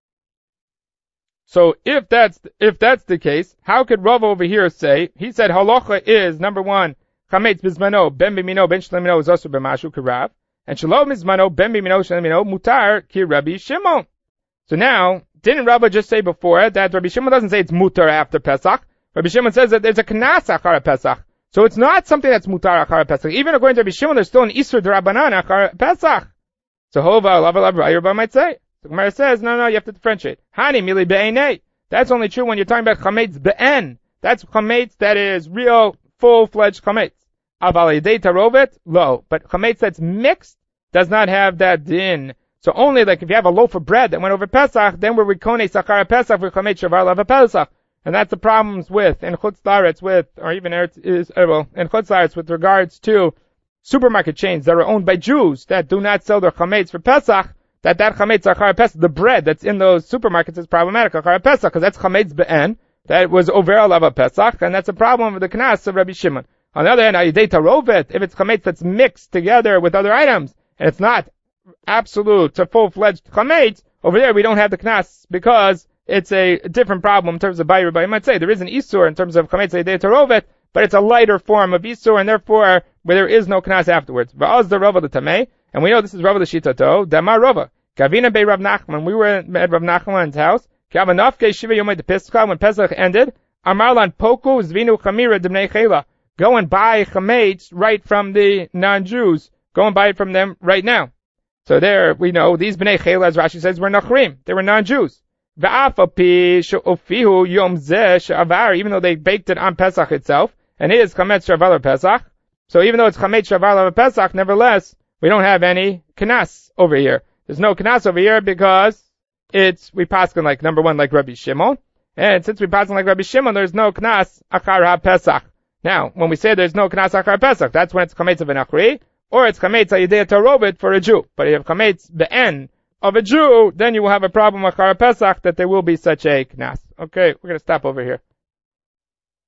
So if that's the case, how could Rava over here say, he said halacha is, number one, chametz bizmano, ben bimino, ben shlemino, is also b'mashu kirav, and shalom bizmano, ben bimino, shlemino, mutar, ki Rabbi Shimon. So now, didn't Rava just say before that Rabbi Shimon doesn't say it's mutar after Pesach? Rabbi Shimon says that there's a knas achar Pesach. So it's not something that's mutar achar Pesach. Even according to Rabbi Shimon, there's still an isur d'Rabbanan achar Pesach. So hova alav alav might say. The Gemara says, no, you have to differentiate. Hani mili be'enei. That's only true when you're talking about chametz be'en. That's chametz that is real, full-fledged chametz. Aval yedei tarovet, lo. But chametz that's mixed does not have that din. So only like if you have a loaf of bread that went over Pesach, then we're rikone sachar Pesach for chametz shavar lava Pesach. And that's the problems with, in Chutz La'aretz with, or even in Chutz La'aretz with regards to supermarket chains that are owned by Jews that do not sell their chametz for Pesach, that chametz achar Pesach, the bread that's in those supermarkets is problematic achar Pesach, because that's chametz be'en, that was over lava Pesach, and that's a problem with the knas of Rabbi Shimon. On the other hand, ayidei tarovet, if it's chametz that's mixed together with other items, and it's not absolute to full-fledged chametz, over there we don't have the knas, because it's a different problem in terms of bayir. You might say there is an isur in terms of chametz ayidei tarovet, but it's a lighter form of isur, and therefore where there is no knas afterwards. Va'az the Rava the tamei, and we know this is Rava the shitato, damar Rava. Kavina bei Rav Nachman, we were at Rav Nachman's house. Kavanafke Shiva Yomei de Pesach, when Pesach ended, Amarlan Poku Zvinu Chamira Demnei Chela. Go and buy chametz right from the non-Jews. Go and buy it from them right now. So there we know these Bnei Chela, as Rashi says, were Nachrim. They were non-Jews. Va'afapi she'ofihu Yom Zeh she'avar, even though they baked it on Pesach itself, and it is chametz shavar Pesach. So even though it's chametz shavar Pesach, nevertheless, we don't have any knas over here. There's no knas over here because we paskin like number one like Rabbi Shimon, and since we paskin like Rabbi Shimon, there's no knas achar ha-Pesach. Now, when we say there's no knas achar Pesach, that's when it's chametz of an achri, or it's chametz ayidei tarovet for a Jew. But if you have chametz be'en of a Jew, then you will have a problem achar Pesach that there will be such a knas. Okay, we're going to stop over here.